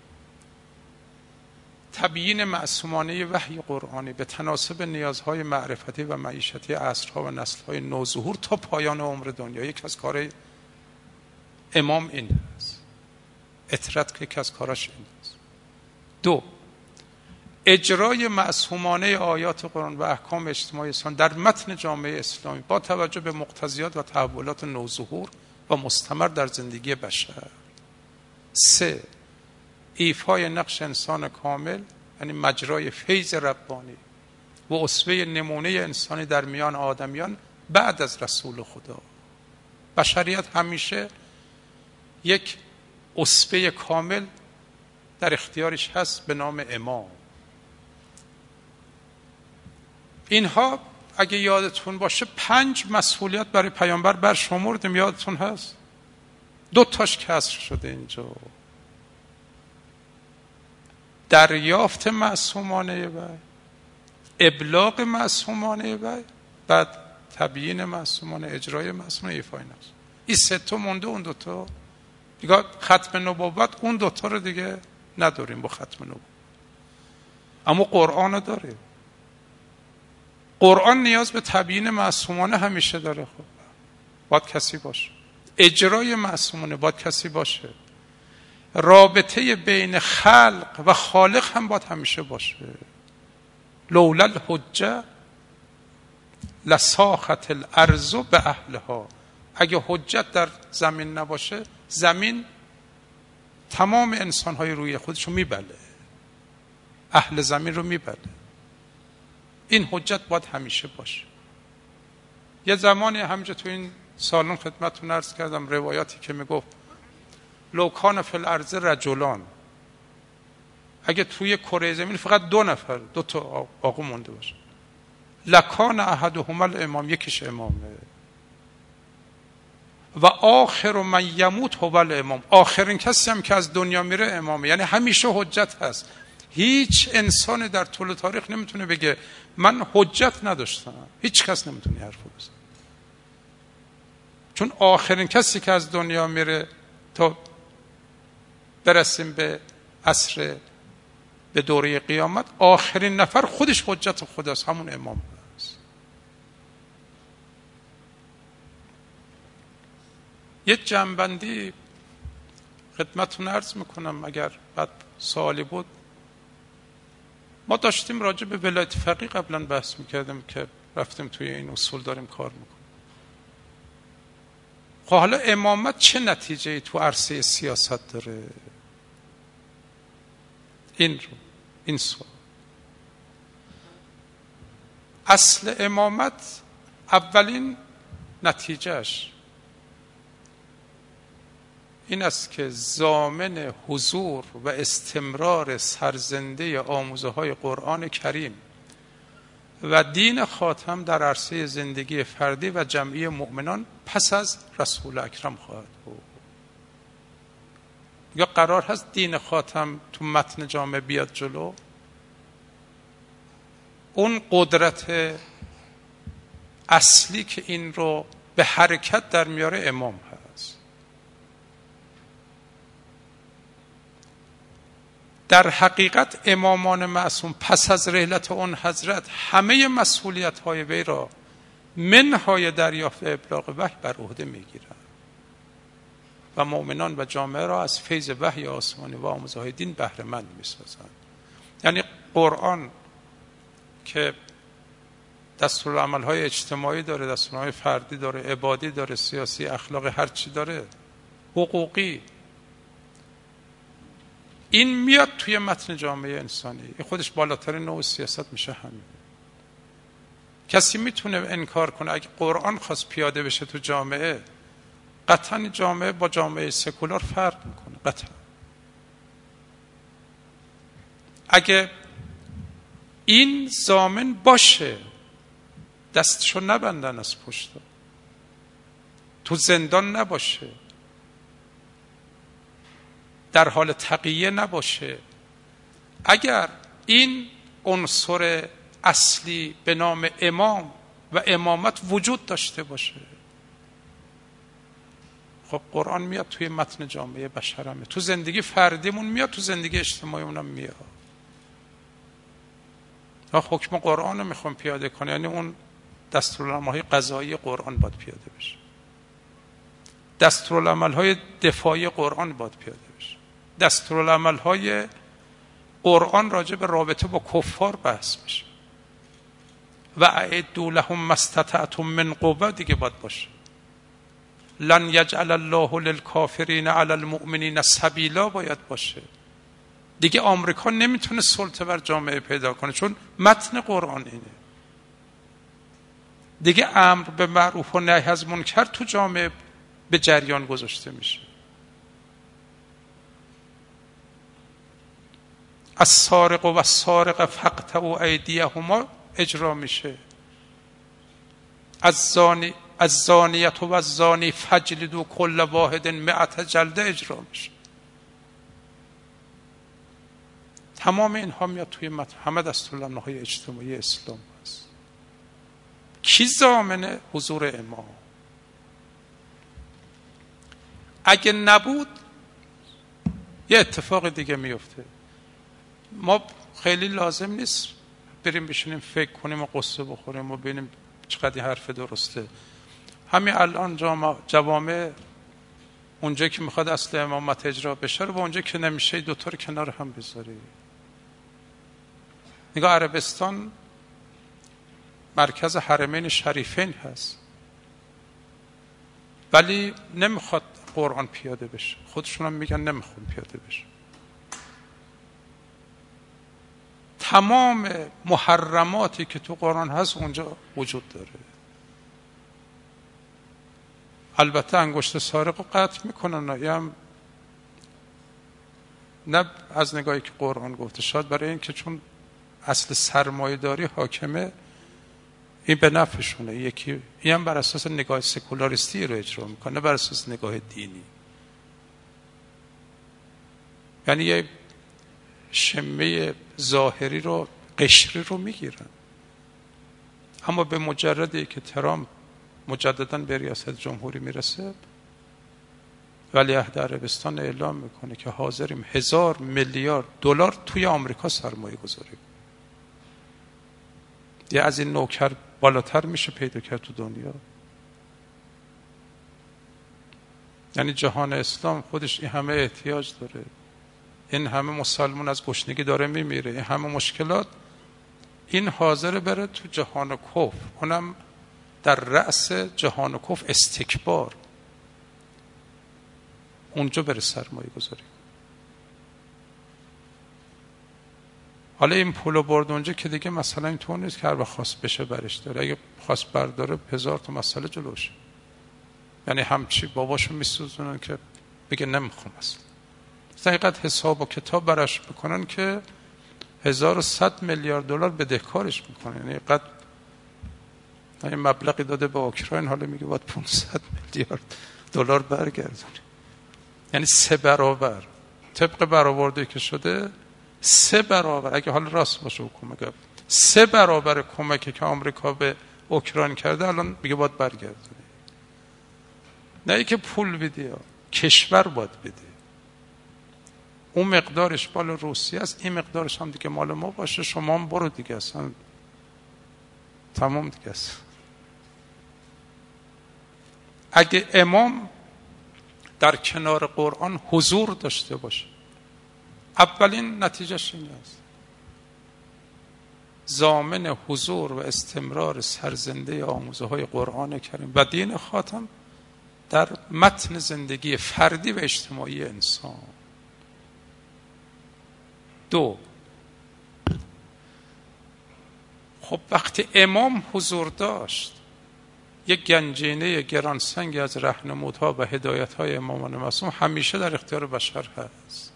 تبیین معصومانه وحی قرآنی به تناسب نیازهای معرفتی و معیشتی عصرها و نسل‌های نوظهور تا پایان عمر دنیا. یک از کارهای امام این هست. اطرت که یک از کاراش این هست. دو، اجرای معصومانه آیات قرآن و احکام اجتماعی اسلام در متن جامعه اسلامی با توجه به مقتضیات و تحولات نوظهور و مستمر در زندگی بشر. سه، ایفای نقش انسان کامل، یعنی مجرای فیض ربانی و اسوه نمونه انسانی در میان آدمیان بعد از رسول خدا. بشریت همیشه یک اسوه کامل در اختیارش هست به نام امام. اینها اگه یادتون باشه پنج مسئولیت برای پیامبر برشمردیم، یادتون هست؟ دو تاش کسر شده اینجا. دریافت معصومانه وحی، ابلاغ معصومانه وحی، بعد تبیین معصومانه، اجرای معصومانه، ایفای نقش. این سه تا مونده. اون دوتا دیگه ختم نبوت، اون دوتا رو دیگه نداریم با ختم نبوت، اما قرآن رو داریم. قرآن نیاز به تبیین معصومانه همیشه داره. خب باید کسی باشه. اجرای معصومانه باید کسی باشه. رابطه بین خلق و خالق هم باید همیشه باشه. لولا الحجه لساخت الارض به اهلها. اگه حجت در زمین نباشه، زمین تمام انسانهای روی خودشو میبله، اهل زمین رو میبله. این حجت باید همیشه باشه. یه زمانی همینجا تو این سالن خدمتتون عرض کردم روایاتی که میگفت لو کان فی الارض رجلان، اگه توی کره زمین فقط دو نفر دو تا آقا مونده باشه، لکان احدهما الامام، یکیش امامه، و آخر من یموت هو الامام، آخرین کسی هم که از دنیا میره امامه. یعنی همیشه حجت هست. هیچ انسان در طول تاریخ نمیتونه بگه من حجت نداشتم. هیچ کس نمیتونه حرف بزنه، چون آخرین کسی که از دنیا میره تا برسیم به عصر، به دوره قیامت، آخرین نفر خودش حجت خداست، همون امام هست. یه جنبندی خدمتتون عرض میکنم اگر بعد سوالی بود. ما داشتیم راجع به ولایت فقیه قبلا بحث میکردیم که رفتیم توی این اصول داریم کار میکنیم. خب حالا امامت چه نتیجه‌ای تو عرصه سیاست داره؟ این رو این سوال. اصل امامت اولین نتیجهش این است که ضامن حضور و استمرار سرزنده آموزه های قرآن کریم و دین خاتم در عرصه زندگی فردی و جمعی مؤمنان پس از رسول اکرم خواهد بود. یا قرار هست دین خاتم تو متن جامعه بیاد جلو؟ اون قدرت اصلی که این رو به حرکت در میاره امام هست. در حقیقت امامان معصوم پس از رحلت اون حضرت همه مسئولیت های وی را منهای دریافت ابلاغ وحی بر عهده میگیرند و مؤمنان و جامعه را از فیض وحی آسمانی و آموزه های دین بهره مند میسازند. یعنی قرآن که دستورالعمل های اجتماعی داره، دستورالعمل فردی داره، عبادی داره، سیاسی، اخلاقی، هر چی داره، حقوقی، این میاد توی متن جامعه انسانی. این خودش بالاترین نوع سیاست میشه. همین کسی میتونه انکار کنه اگه قرآن خواست پیاده بشه تو جامعه، قطعا جامعه با جامعه سکولار فرق میکنه. قطعا اگه این ضامن باشه، دستشو نبندن از پشت، تو زندان نباشه، در حال تقیه نباشه، اگر این عنصر اصلی به نام امام و امامت وجود داشته باشه، خب قرآن میاد توی متن جامعه بشرمه، تو زندگی فردیمون میاد، تو زندگی اجتماعیمون هم میاد. حکم قرآن رو میخوام پیاده کنه، یعنی اون دستورالعمل‌های قضایی قرآن باید پیاده بشه، دستورالعمل‌های دفاعی قرآن باید پیاده بشه، دستورالعمل‌های قرآن راجع به رابطه با کفار بحث بشه و اعدوا لهم ما استطعتم من قوة دیگه باید باشه. لن یجعل الله للکافرین علی المؤمنین سبیلا باید باشه. دیگه آمریکا نمیتونه سلطه بر جامعه پیدا کنه چون متن قرآن اینه. دیگه امر به معروف و نهی از منکر تو جامعه به جریان گذاشته میشه. السارق و السارقه فاقطعوا ایدیهما اجرا میشه. الزانی الزانیة و الزانی فجلدوا کل واحد مئة جلده اجرا میشه. تمام اینها میاد توی متن، همه دستورالعمل‌های اجتماعی اسلام هست. کی ضامن حضور امام؟ اگه نبود یه اتفاق دیگه میفته. ما خیلی لازم نیست بریم بشینیم فکر کنیم و قصه بخوریم و ببینیم چقدر حرف درسته. همین الان جوامع اونجا که میخواد اصل امامت اجرا بشه رو و اونجا که نمیشه دوتا رو کنار هم بذاری. نگاه، عربستان مرکز حرمین شریفین هست ولی نمیخواد قرآن پیاده بشه، خودشون هم میگن نمیخواد پیاده بشه. تمام محرماتی که تو قرآن هست اونجا وجود داره. البته انگشت سارق رو قطع میکنن، هم نه از نگاهی که قرآن گفته، شاید برای این که چون اصل سرمایه داری حاکمه این به نفعشونه. یکی این هم بر اساس نگاه سکولاریستی رو اجرا میکنه، بر اساس نگاه دینی. یعنی یه شمه ظاهری رو، قشری رو میگیرن، اما به مجردی که ترامپ مجددا به ریاست جمهوری میرسه ولیعهد عربستان اعلام میکنه که حاضریم هزار میلیارد دلار توی آمریکا سرمایه گذاری. یه از این نوکر بالاتر میشه پیدا کرد تو دنیا. یعنی جهان اسلام خودش این همه احتیاج داره، این همه مسلمان از گشنگی داره میمیره، این همه مشکلات، این حاضر بره تو جهان کفر، اونم در رأس جهان کفر استکبار، اونجا بره سرمایه گذاری. حالا این پولو برد اونجا که دیگه مثلا اینطور نیست که هر وقت خواست بشه برش داره. اگه خواست برداره هزار تا مسئله جلوشه. یعنی همچی باباشو میسوزونن که بگه نمیخوام اصلا. حقیقت حساب و کتاب براش بکنن که هزار و صد میلیارد دلار بدهکارش میکنن. یعنی قد این مبلغی داده به اوکراین، حالا میگه باید پانصد میلیارد دلار برگردونه. یعنی سه برابر طبق برآورده که شده، سه برابر، اگه حالا راست باشه حکومت، سه برابر کمکی که آمریکا به اوکراین کرده الان میگه باید برگردونه. نه ای که پول بدی، کشور باید بده. اون مقدارش مال روسیه است، این مقدارش هم دیگه مال ما باشه. شما هم برو دیگه، اصلا تمام دیگه است. اگه امام در کنار قرآن حضور داشته باشه، اولین نتیجهش این است: ضامن حضور و استمرار سرزنده آموزه های قرآن کریم و دین خاتم در متن زندگی فردی و اجتماعی انسان. دو، خب وقتی امام حضور داشت، یک گنجینه گرانسنگ از راهنمودها و هدایت‌های امامان معصوم همیشه در اختیار بشر هست.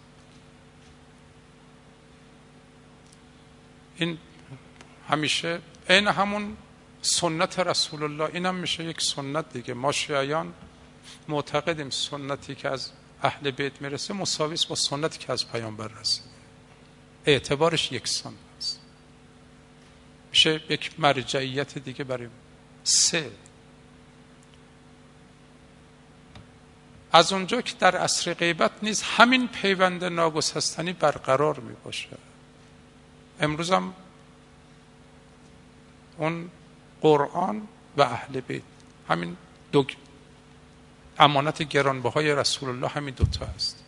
این همیشه این همون سنت رسول الله، این هم میشه یک سنت دیگه. ما شیعیان معتقدیم سنتی که از اهل بیت میرسه مساوی است با سنتی که از پیامبر رسید. اعتبارش یکسان است، میشه یک مرجعیت دیگه برای ما. سه، از اونجا که در عصر غیبت نیز همین پیوند ناگسستنی برقرار می باشه. امروز هم اون قرآن و اهل بیت، همین دو امانت گرانبهای رسول الله، همین دوتا است.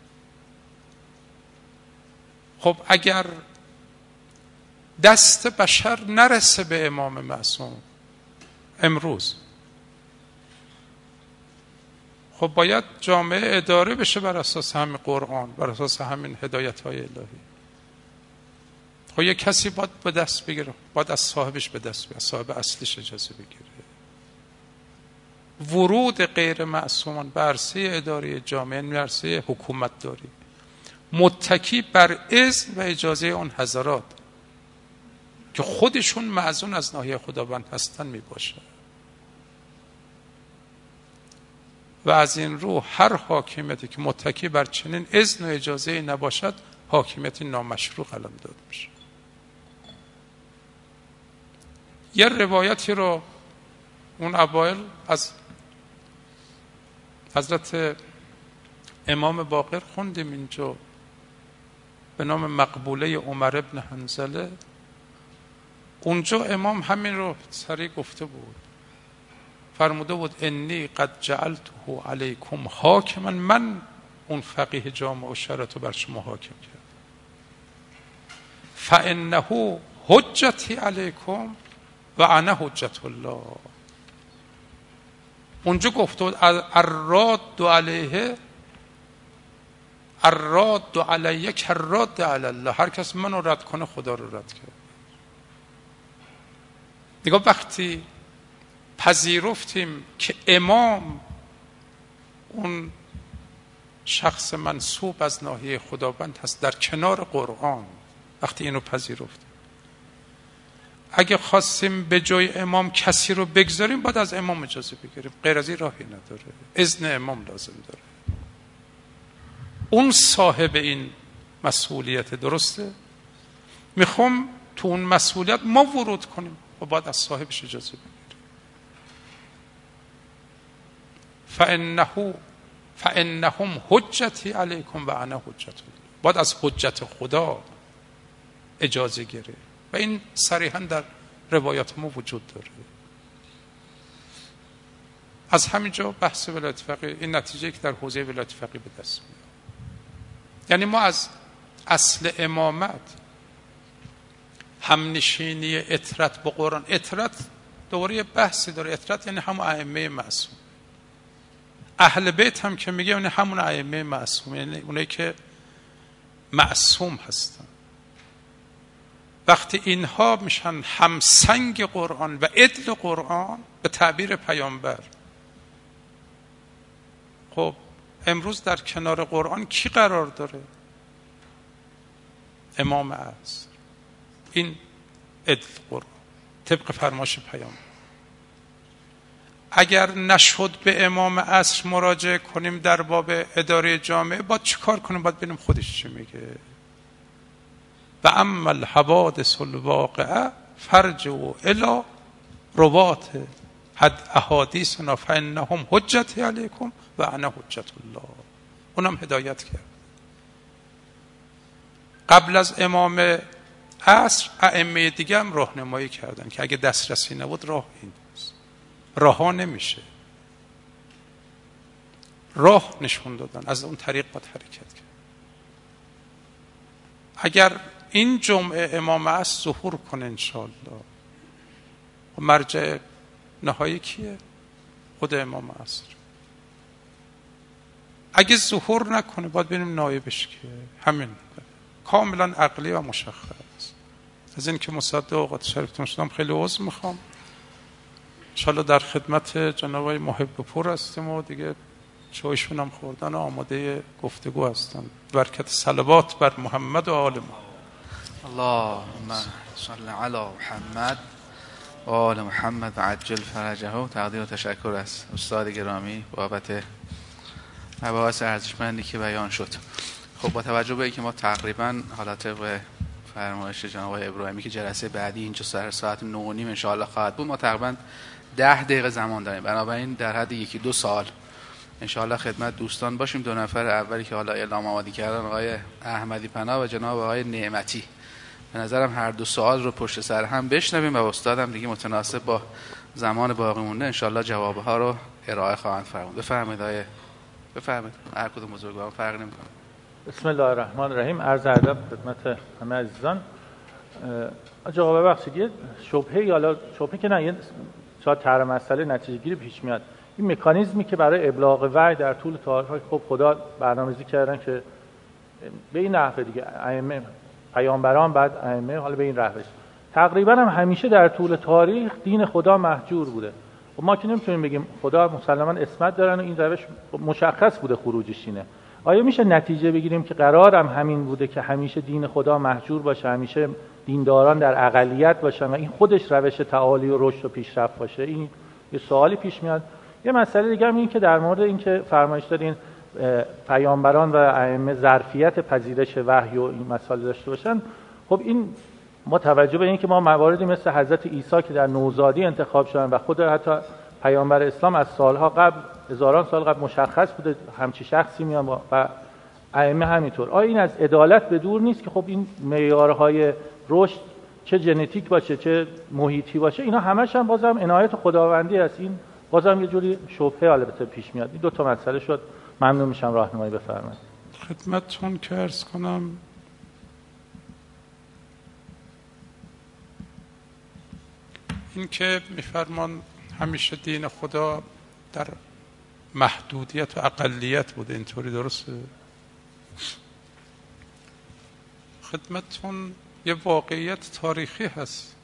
خب اگر دست بشر نرسه به امام معصوم امروز، خب باید جامعه اداره بشه بر اساس همین قرآن، بر اساس همین هدایت های الهی. خب یک کسی باید به دست بگیره، باید از صاحبش به دست بگیره، صاحب اصلش اجازه بگیره. ورود غیر معصومان به عرصه اداره جامعه، به عرصه حکومت داری، متکی بر اذن و اجازه اون حضرات که خودشون معزون از ناحیه خداوند هستن می باشه. و از این رو هر حاکمیتی که متکی بر چنین اذن و اجازه نباشد، حاکمیت نامشروع قلم داد میشه. یه روایتی رو اون اوایل از حضرت امام باقر خوندیم اینجا به نام مقبوله عمر ابن حنظله. اونجا امام همین رو سریع گفته بود، فرموده بود انی قد جعلته علیکم حاکما، من اون فقیه جامع و شرط رو بر شما حاکم کرد. فانه حجتی علیکم و انا حجت الله. اونجا گفته بود الراد علیه الراد علیه کراد علی الله، هر کس منو رد کنه خدا رو رد کرد. دیگه وقتی پذیرفتیم که امام اون شخص منسوب از ناحیه خداوند هست در کنار قرآن، وقتی اینو پذیرفتیم، اگه خواستیم به جای امام کسی رو بگذاریم باید از امام اجازه بگیریم، غیر از این راهی نداره، اذن امام لازم داره. اون صاحب این مسئولیت، درسته؟ میخوام تو اون مسئولیت ما ورود کنیم و باید از صاحبش اجازه بگیریم. فانه فانهم حجتی علیکم و انا حجت الله، باید از حجت خدا اجازه گیره و این صریحا در روایات ما وجود داره. از همینجا بحث ولایت فقیه، این نتیجه که در حوزه ولایت فقیه به دست میاد. یعنی ما از اصل امامت، همنشینی اطرت با قرآن، اطرت دوباره یه بحثی داره. اطرت یعنی همون ائمه معصوم. اهل بیت هم که میگه یعنی همون ائمه معصوم، یعنی اونایی که معصوم هستن. وقتی اینها میشن همسنگ قرآن و عدل قرآن به تعبیر پیامبر، خب امروز در کنار قرآن کی قرار داره؟ امام عصر. این عدل قرآن طبق فرمایش پیامبر. اگر نشد به امام عصر مراجعه کنیم در باب اداره جامعه، باید چی کار کنیم؟ باید ببینیم خودش چی میگه. و اما الحوادث الواقعه فرجعوا الی روات حد احادیثنا فانهم حجتی علیکم و انا حجت الله. اونم هدایت کرد. قبل از امام عصر ائمه دیگه هم راهنمایی کردن که اگه دسترسی نبود راه این است، راه نمیشه، راه نشون دادن، از اون طریق باید حرکت کرد. اگر این جمعه امام عصر ظهور کنه انشاءالله، مرجع نهایی کیه؟ خود امام عصر. اگه ظهور نکنه باید ببینیم نایبش کیه. همین کاملا عقلی و مشخص. از این که مصدق اوقات شریفتون شدم خیلی عذر میخوام. انشاءالله در خدمت جناب آقای محب پور هستیم و دیگه چایشون هم خوردن و آماده گفتگو هستن. برکت صلوات بر محمد و آل محمد. اللهم صل علی محمد و آل محمد و عجل فرجه. تقدیر و تشکر از استاد گرامی بابت مباحث ارزشمندی که بیان شد. خب با توجه به اینکه ما تقریبا حالت به فرمایش جناب آقای ابراهیمی که جلسه بعدی اینجا سر ساعت نه و نیم ان شاء الله خواهد بود، ما تقریبا ده دقیقه زمان داریم. بنابراین در حد یکی دو سال ان شاء الله خدمت دوستان باشیم. دو نفر اولی که حالا اعلام آماده کردن، آقای احمدی پناه و جناب آقای نعمتی، به نظرم هر دو سوال رو پشت سر هم بشنویم و استادم دیگه متناسب با زمان باقی مونده ان شاء الله جوابها رو ارائه خواهند فرمود. بفرمایید آقای بفرمایید. هر کدوم بزرگواران فرق نمی‌کنه. بسم الله الرحمن الرحیم. عرض ادب خدمت همه عزیزان. آقا ببخشید یه شبهه یا شبهه که نه، یه شاید طرح مسئله نتیجه گیری پیش میاد. این مکانیزمی که برای ابلاغ وحی در طول تاریخ خب خدا برنامه‌ریزی کردن که به این نحو دیگه ائمه پیامبران بعد ائمه، حالا به این روش تقریبا هم همیشه در طول تاریخ دین خدا مهجور بوده. خب ما که نمیتونیم بگیم خدا مسلماً اسمت دارن و این روش مشخص بوده خروجش اینه. آیا میشه نتیجه بگیریم که قرارم همین بوده که همیشه دین خدا مهجور باشه، همیشه دینداران در اقلیت باشن و این خودش روش تعالی و رشد و پیشرفت باشه؟ این یه سوالی پیش میاد. یه مسئله دیگه هم این که در مورد این که فرمایش دادین پیامبران و ائمه ظرفیت پذیرش وحی و این مسائل داشته باشن، خب این ما توجه به این که ما مواردی مثل حضرت عیسی که در نوزادی انتخاب شدن و خود حتی پیامبر اسلام از سالها قبل، هزاران سال قبل مشخص بوده همچی شخصی میان و ائمه همینطور. آیا این از عدالت به دور نیست که خب این معیارهای رشد چه ژنتیک باشه چه محیطی باشه اینا همش هم بازم عنایت خداوندی است؟ این بازم یه جوری شبهه البته پیش میاد. این دو تا مسئله شد. ممنون میشم راهنمایی بفرمایید. خدمتتون که عرض کنم این که میفرمان همیشه دین خدا در محدودیت و اقلیت بوده، اینطوری درسته؟ خدمتتون یه واقعیت تاریخی هست.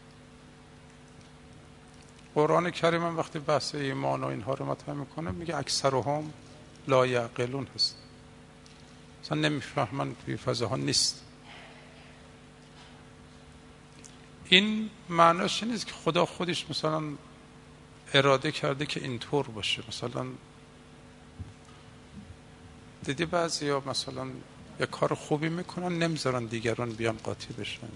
قرآن کریم هم وقتی بحث ایمان و اینها رو مطرح میکنه میگه اکثرهم لا یعقلون هست، اصلا نمیفهمن، توی فضاها نیست. این معناش نیست که خدا خودش مثلا اراده کرده که اینطور باشه. مثلا دیدی بعضی ها مثلا یه کار خوبی میکنن نمیذارن دیگران بیان قاطی بشن.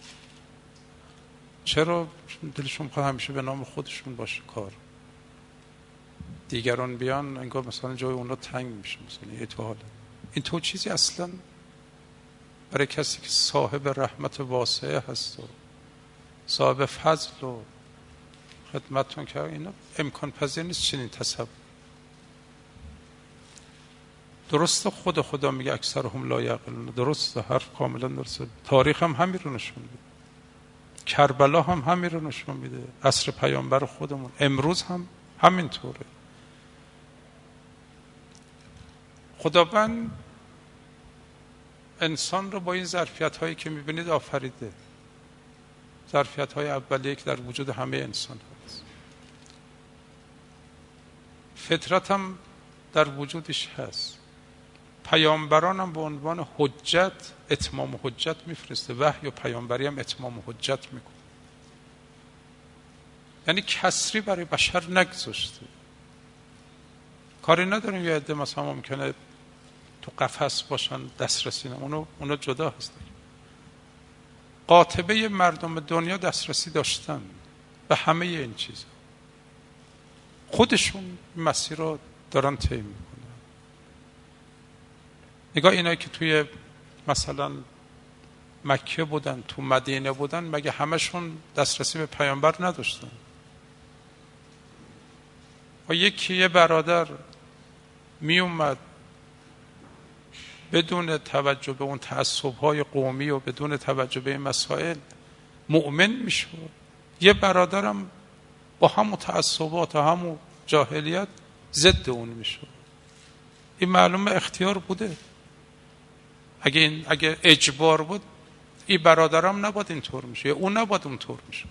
چرا؟ دلشون میخواد همیشه به نام خودشون باشه کار، دیگران بیان انگار مثلا جای اون رو تنگ میشه. مثلا یه تو حاله این تو چیزی اصلا برای کسی که صاحب رحمت واسعه هست و صاحب فضل و خدمتتون که اینا امکان پذیر نیست چنین تصور. درسته خود خدا میگه اکثرهم لا یعقلون، درسته، حرف کاملا درسته. تاریخ هم همین رو نشون میده، کربلا هم همین رو نشون میده، عصر پیامبر خودمون، امروز هم همینطوره. خداوند انسان رو با این ظرفیت هایی که میبینید آفریده. ظرفیت‌های اولیه که در وجود همه انسان هست. فطرت هم در وجودش هست. پیامبران هم به عنوان حجت اتمام حجت میفرسته. وحی و پیامبری هم اتمام حجت میکنه. یعنی کسری برای بشر نگذاشته. کاری نداریم یه عده مثلا ممکنه تو قفس باشن دسترسی نه، اونو اونو جدا هست. قاطبه مردم دنیا دسترسی داشتن به همه این چیزا. خودشون مسیر رو دارن طی میکنن. نگاه اینایی که توی مثلا مکه بودن، تو مدینه بودن، مگه همشون دسترسی به پیامبر نداشتن؟ و یکی یه برادر می اومد بدون توجه به اون تعصب‌های قومی و بدون توجه به این مسائل مؤمن میشد. یه برادرم با همون تعصبات و همون جاهلیت ضد اون میشد. این معلومه اختیار بوده. اگه این اگه اجبار بود این برادرم نباید اینطور میشه یا اون نباید اونطور میشه.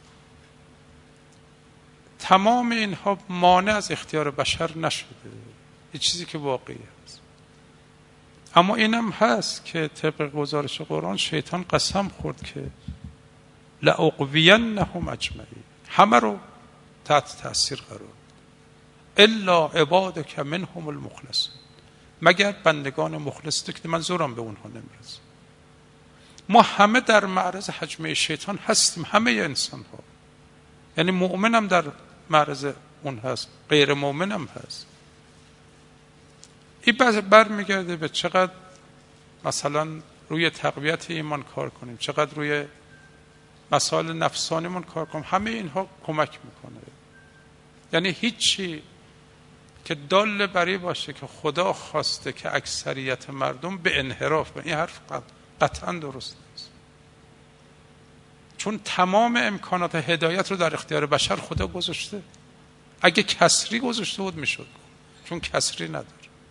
تمام اینها مانع از اختیار بشر نشده. یه چیزی که واقعی هست. اما اینم هست که طبق گزارش قرآن شیطان قسم خورد که لأغوینهم اجمعین، همه رو تحت تأثیر قرار الا عبادک منهم المخلصین، مگر بندگان مخلص که من زورم به اونها نمیرسه. ما همه در معرض حجمه شیطان هستیم، همه انسان ها. یعنی مؤمن هم در معرض اون هست، غیر مؤمن هم هست. این بر میگرده به چقدر مثلا روی تقویت ایمان کار کنیم، چقدر روی مسائل نفسانیمون کار کنیم. همه اینها کمک میکنه. یعنی هیچی که دال بری باشه که خدا خواسته که اکثریت مردم به انحراف به این حرف قطعا درست نیست. چون تمام امکانات هدایت رو در اختیار بشر خدا گذاشته. اگه کسری گذاشته بود میشد، چون کسری نداره.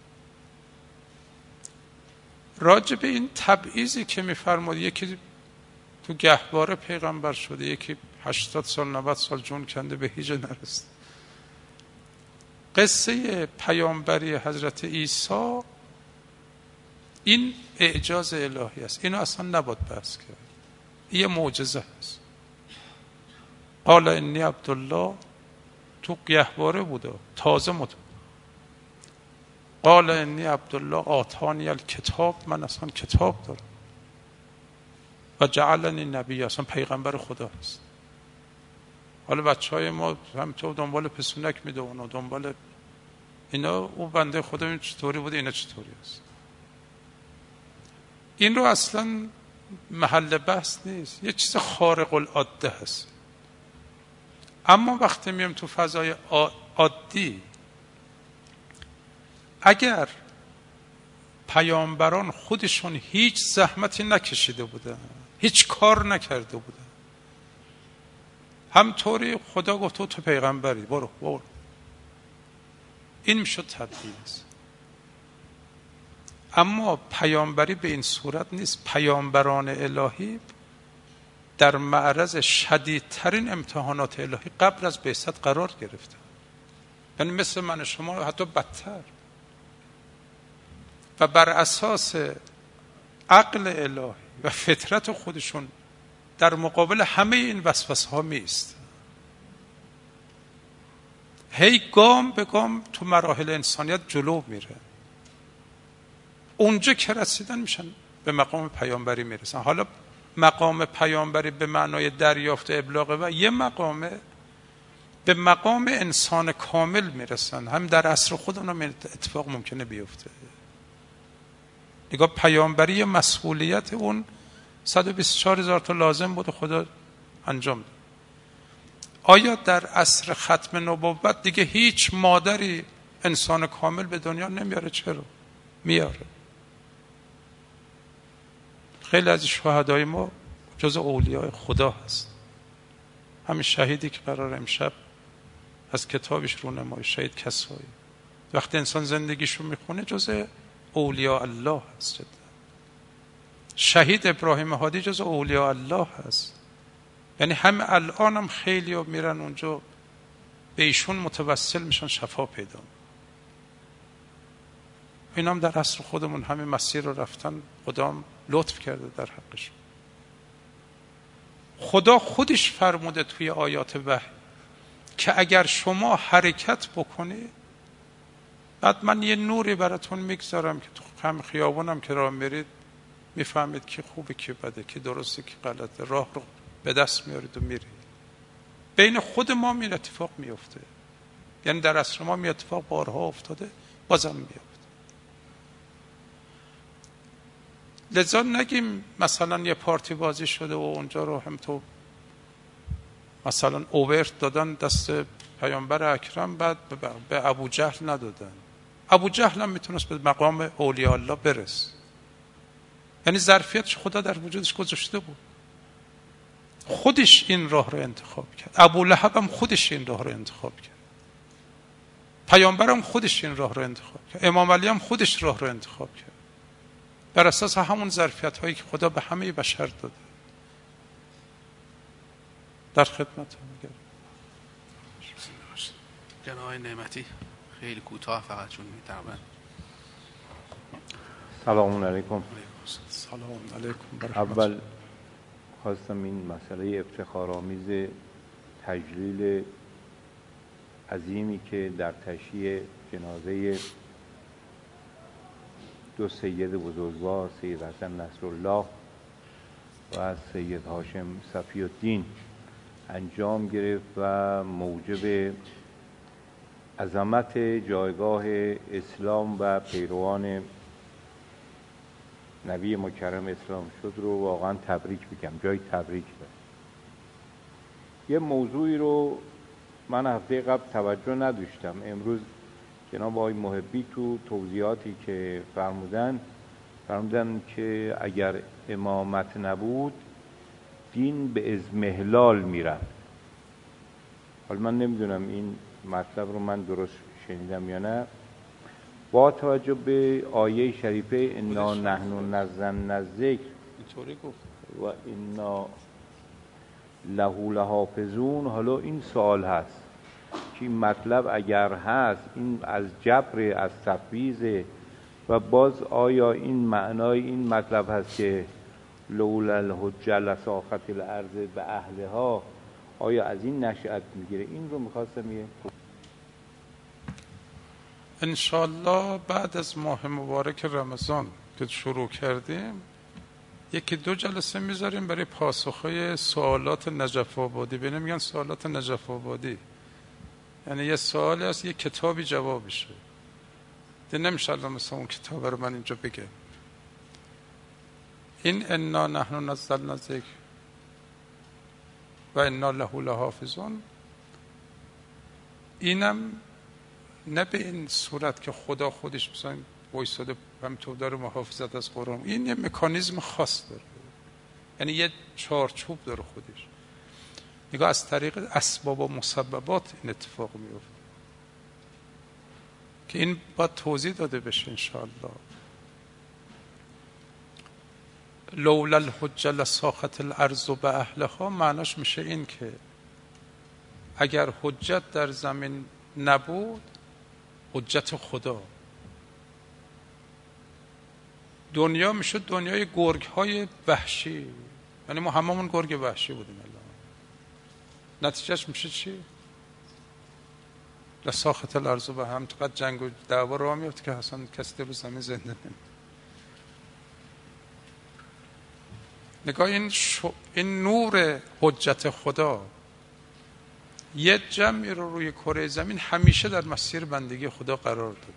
راجع به این تبعیضی که میفرماد، یکی تو گهواره پیغمبر شده، یکی هشتاد سال نود سال جون کنده به هیچ نرسید. قصه پیامبری حضرت عیسی این اعجاز الهی است. اینو اصلا نباید بحث کرد. این معجزه است. قال انی عبدالله، تو گهواره بوده، تازه مت قال انی عبدالله آتانی الکتاب، من اصلا کتاب دارم و جعلنی نبی، اصلا پیغمبر خدا هست. حالا بچه های ما هم تو دنبال پسونک میده و دنبال اینا، او بنده خدا این چطوری بوده، اینا چطوری هست. این رو اصلا محل بحث نیست. یه چیز خارق العاده هست. اما وقتی میم تو فضای عادی، اگر پیامبران خودشون هیچ زحمتی نکشیده بودن، هیچ کار نکرده بودن، همطوری خدا گفت تو پیغمبری، برو برو، این میشد تبعیض. اما پیامبری به این صورت نیست. پیامبران الهی در معرض شدیدترین امتحانات الهی قبل از بعثت قرار گرفتن. یعنی مثل من شما، حتی بدتر. و بر اساس عقل الهی و فطرت خودشون در مقابل همه این وسوسه ها میست. هی گام به گام تو مراحل انسانیت جلو میره. اونجا که رسیدن میشن به مقام پیامبری میرسن. حالا مقام پیامبری به معنای دریافت ابلاغ و یه مقامه به مقام انسان کامل میرسن. هم در عصر خودمون اتفاق ممکنه بیفته. نگاه، پیامبری مسئولیت اون صد و بیست و چهار هزار تا لازم بود خدا انجام داد. آیا در عصر ختم نبوت دیگه هیچ مادری انسان کامل به دنیا نمیاره؟ چرا؟ میاره. خیلی از شهدای ما جز اولیاء خدا هست. همین شهیدی که قرار امشب از کتابش رونمایی، شهید کسایی، وقتی انسان زندگیشو میخونه جز اولیاء الله هست. جدا. شهید ابراهیم هادی جز اولیاء الله هست. یعنی همه الان هم خیلی ها میرن اونجا به ایشون متوسل میشن، شفا پیدا. این هم در عصر خودمون همه مسیر رو رفتن، خدا هم لطف کرده در حقشون. خدا خودش فرموده توی آیات وحی که اگر شما حرکت بکنید، بعد من یه نوری براتون میگذارم که تو هم خیابونم که راه میرید میفهمید که خوبه که بده، که درسته که غلطه، راه رو به دست میارید و میرید. بین خود ما این اتفاق میفته، یعنی در عصر ما این اتفاق بارها افتاده، بازم میفته. لذا نگیم مثلا یه پارتی بازی شده و اونجا رو هم تو مثلا اوورت دادن دست پیامبر اکرم، بعد به ابو جهل ندادن. ابو جهل هم میتونست به مقام اولیاء الله برس، یعنی ظرفیتش خدا در وجودش گذاشته بود. خودش این راه رو انتخاب کرد. ابو لهب هم خودش این راه رو انتخاب کرد. پیامبر هم خودش این راه رو انتخاب کرد. امام علی هم خودش راه رو انتخاب کرد، بر اساس همون ظرفیت هایی که خدا به همه بشر داده. در خدمت هم میگردم. جناب آقای نعمتی خیلی کوتاه فقط چون میتربن. سلام علیکم. سلام علیکم. اول خواستم این مسئله افتخارآمیز تجلیل عظیمی که در تشییع جنازه دو سید بزرگوار، سید حسن نصرالله و سید هاشم صفی الدین انجام گرفت و موجب عظمت جایگاه اسلام و پیروان نبی مکرم اسلام شد رو واقعا تبریک بگم، جای تبریک داره. یه موضوعی رو من هفته قبل توجه نداشتم، امروز جناب آقای محبی تو توضیحاتی که فرمودن فرمودن که اگر امامت نبود دین به اضمحلال میرفت. حالا من نمیدونم این مطلب رو من درست شنیدم یا نه. با توجه به آیه شریفه انا نحن نزلنا الذکر و انا له لحافظون، حالا این سوال هست که این مطلب اگر هست این از جبر، از تفویض، و باز آیا این معنای این مطلب هست که لولا الحجه لساخت الارض به اهلها، آیا از این نشأت میگیره؟ این رو میخواستم یه انشالله بعد از ماه مبارک رمضان که شروع کردیم یکی دو جلسه میذاریم برای پاسخهای سوالات نجف آبادی. بینه میگن سوالات نجف آبادی، یعنی یه سوالی هست یه کتابی جوابشه. ده نمیشه الان مثلا اون کتاب رو من اینجا بگم. این انا نحن نزلنا الذکر و انا له لحافظون، اینم نه به این صورت که خدا خودش مثلا وایساده همینطور داره محافظت از قرآن. این یه مکانیزم خاص داره، یعنی یه چارچوب داره خودش. نگاه از طریق اسباب و مسببات این اتفاق میفته که این باید توضیح داده بشه انشاءالله. لولا الحجه لساخت الارض به اهلها معناش میشه این که اگر حجت در زمین نبود، حجت خدا، دنیا میشه دنیای گرگ های وحشی، یعنی ما هممون گرگ وحشی بودیم. الان نتیجهش میشه چی؟ لساخت الارض به هم تو قد جنگ و دعوا راه میفته که اصلا کسی در زمین زنده نمیشه. نگاه این, شو... این نور حجت خدا یه جمعی رو روی کره زمین همیشه در مسیر بندگی خدا قرار داده.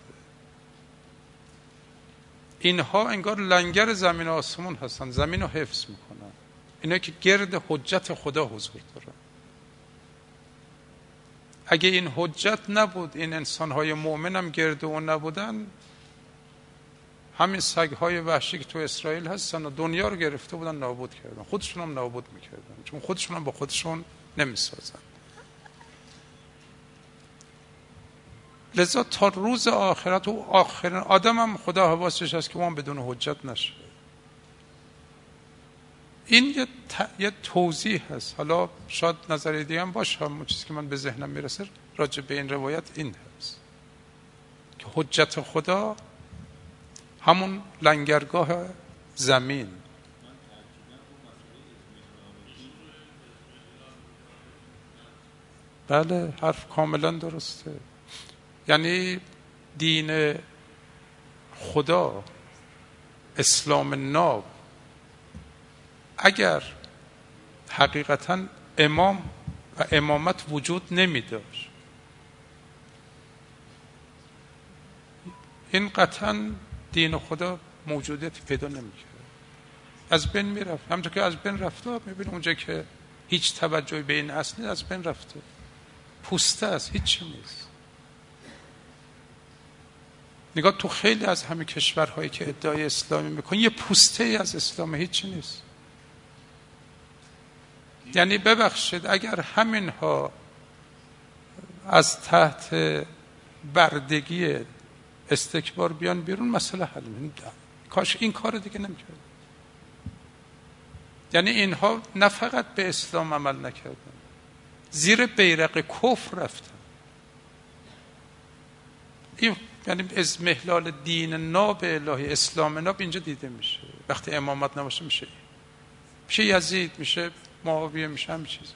اینها انگار لنگر زمین و آسمون هستن، زمین رو حفظ میکنن. اینا که گرد حجت خدا حضور دارن. اگه این حجت نبود، این انسانهای مؤمن هم گرد اون نبودن، همین سگهای وحشی که تو اسرائیل هستن و دنیا رو گرفته بودن نابود کردن، خودشون هم نابود میکردن، چون خودشون هم با خودشون نمیسازن. لذا تا روز آخرت و آخرین آدم هم خدا حواسش هست که اون بدون حجت نشه. این یه, ت... یه توضیح هست. حالا شاید نظریه دیگه هم باشه، همون چیزی که من به ذهنم میرسه راجع به این روایت این هست که حجت خدا همون لنگرگاه زمین. بله حرف کاملا درسته. یعنی دین خدا، اسلام ناب، اگر حقیقتا امام و امامت وجود نمی داشت، این قطعا دین خدا موجودیت پیدا نمی کرد، از بین می رفت. همونطور که از بین رفته، می بینید اونجا که هیچ توجهی به این اصل نیست، از بین رفته، پوسته است، هیچی نیست. نگاه تو خیلی از همه کشورهایی که ادعای اسلامی میکنن یه پوسته ای از اسلام، هیچی نیست. یعنی ببخشید اگر همینها از تحت بردگی استکبار بیان بیرون، مسئله حل میشه. کاش این کار دیگه نمیکرد. یعنی اینها نه فقط به اسلام عمل نکردن، زیر بیرق کفر رفتن. این یعنی از محلال دین ناب الهی، اسلام ناب اینجا دیده میشه. وقتی امامت نباشه میشه میشه یزید، میشه معاویه، میشه همین چیز.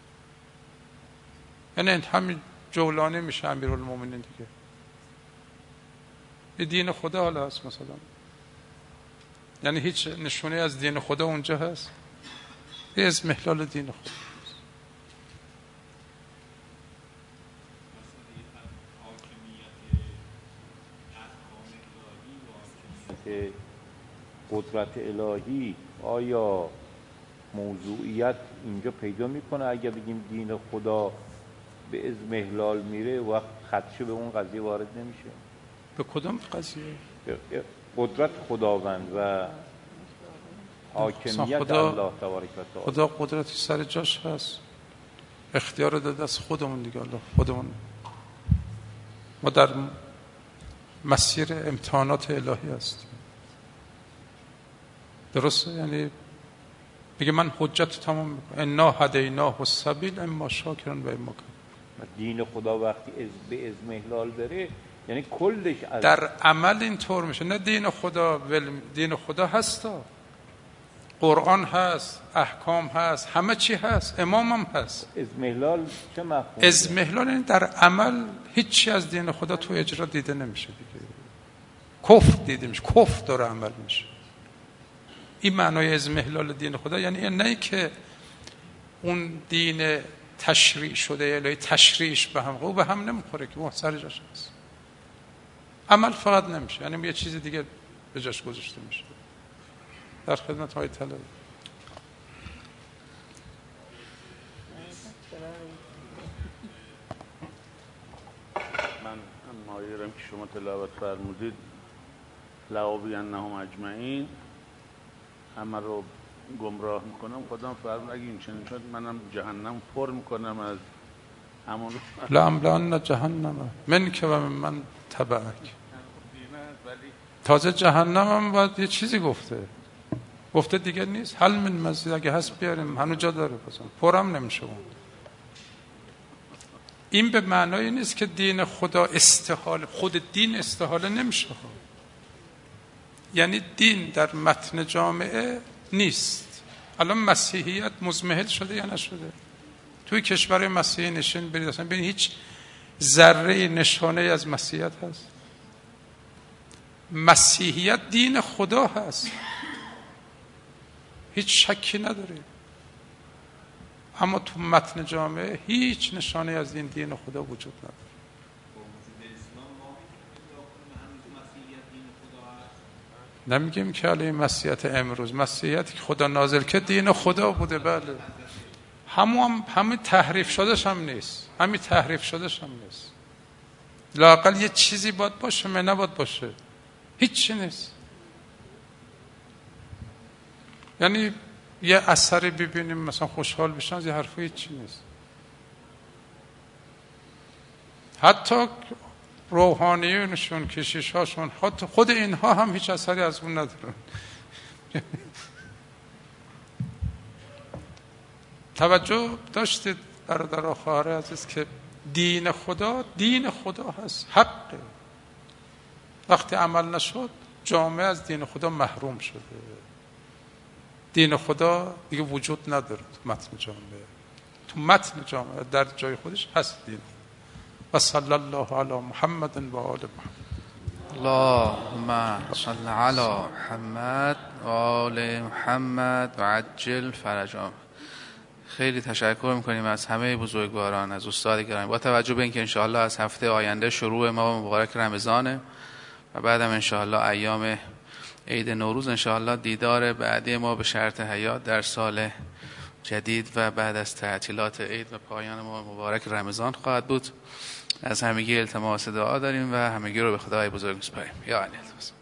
یعنی همین جولانه میشه امیرالمومنین دیگه. این دین خدا حالا هست مثلا، یعنی هیچ نشونه از دین خدا اونجا هست؟ این از محلال دین خدا. قدرت الهی آیا موضوعیت اینجا پیدا میکنه؟ اگر بگیم دین خدا به اضمحلال میره، وقت خدشه به اون قضیه وارد نمیشه؟ به کدام قضیه؟ قدرت خداوند و حاکمیت خدا، الله تبارک و تعالی. خدا قدرتی سر جاش هست، اختیار داده از خودمون دیگه. الله خودمون، ما در مسیر امتحانات الهی هستیم. درسته؟ یعنی میگه من حجت تمام میکنم، انا هدیناه السبیل اما شاکرا و اما کفور. دین خدا وقتی از به اضمحلال بره یعنی کلش از در عمل اینطور میشه. نه دین خدا ول... دین خدا هستا، قرآن هست، احکام هست، همه چی هست، امام هم هست. اضمحلال چه مفهوم؟ اضمحلال یعنی در عمل هیچی از دین خدا تو اجرا دیده نمیشه دیگه. کفر دیده میشه، کفر داره عمل میشه. این معنای اضمحلال دین خدا. یعنی نه که اون دین تشریع شده الهی تشریعش به هم او به هم نمیخوره که اون سر جاش هست، عمل فقط نمیشه، یعنی یه چیز دیگه به جاش گذاشته میشه. در خدمت های طلبه. من مایرم که شما تلاوت فرمودید لعابی انهم اجمعین، همه رو گمراه میکنم. خودم فرمود اگه این چنین شد منم جهنم پر میکنم از همون. لاملان جهنم من که و من تبعک. تازه جهنم هم باید یه چیزی گفته گفته دیگه نیست. حل من مزید اگه هست بیاریم، هنو جا داره، بازم پرم نمیشه اون. این به معنای نیست که دین خدا استحاله، خود دین استحاله نمیشه. یعنی دین در متن جامعه نیست. الان مسیحیت مزمحل شده یا نشده؟ توی کشور مسیحی نشین برید اصلا ببینید هیچ ذره نشانه از مسیحیت هست؟ مسیحیت دین خدا هست، هیچ شکی نداره، اما تو متن جامعه هیچ نشانه از این دین خدا وجود نداره. نمیگیم که علیه مسیحیت امروز، مسیحیتی که خدا نازل که دین خدا بوده، بله، همون هم همین تحریف شدهش هم نیست، همین تحریف شدهش هم نیست. لااقل یه چیزی باید باشه، من نباید باشه، هیچی نیست. یعنی یه اثری ببینیم مثلا خوشحال بشن، از یه حرفی هیچی نیست. حتی روحانیونشون، کشیشاشون، حتی خود اینها هم هیچ اثری از اون ندارن. توجه داشتید برادر و خواهر عزیز که دین خدا دین خدا هست، حقه. وقتی عمل نشد جامعه از دین خدا محروم شده. دین خدا دیگه وجود نداره تو متن جامعه. تو متن جامعه در جای خودش هست دین. و صلی الله علی محمد و آل محمد. اللهم صل علی محمد و آل محمد و عجل فرجهم. خیلی تشکر میکنیم از همه بزرگواران، از استاد گرامی. با توجه به اینکه انشاءالله از هفته آینده شروع ماه مبارک رمضانه و بعدم انشاءالله ایام عید نوروز انشاءالله دیدار بعدی ما به شرط حیات در سال جدید و بعد از تعطیلات عید و پایان ماه مبارک رمضان خواهد بود. از همگی التماس دعا داریم و همگی رو به خدای بزرگ میسپاریم. یا علی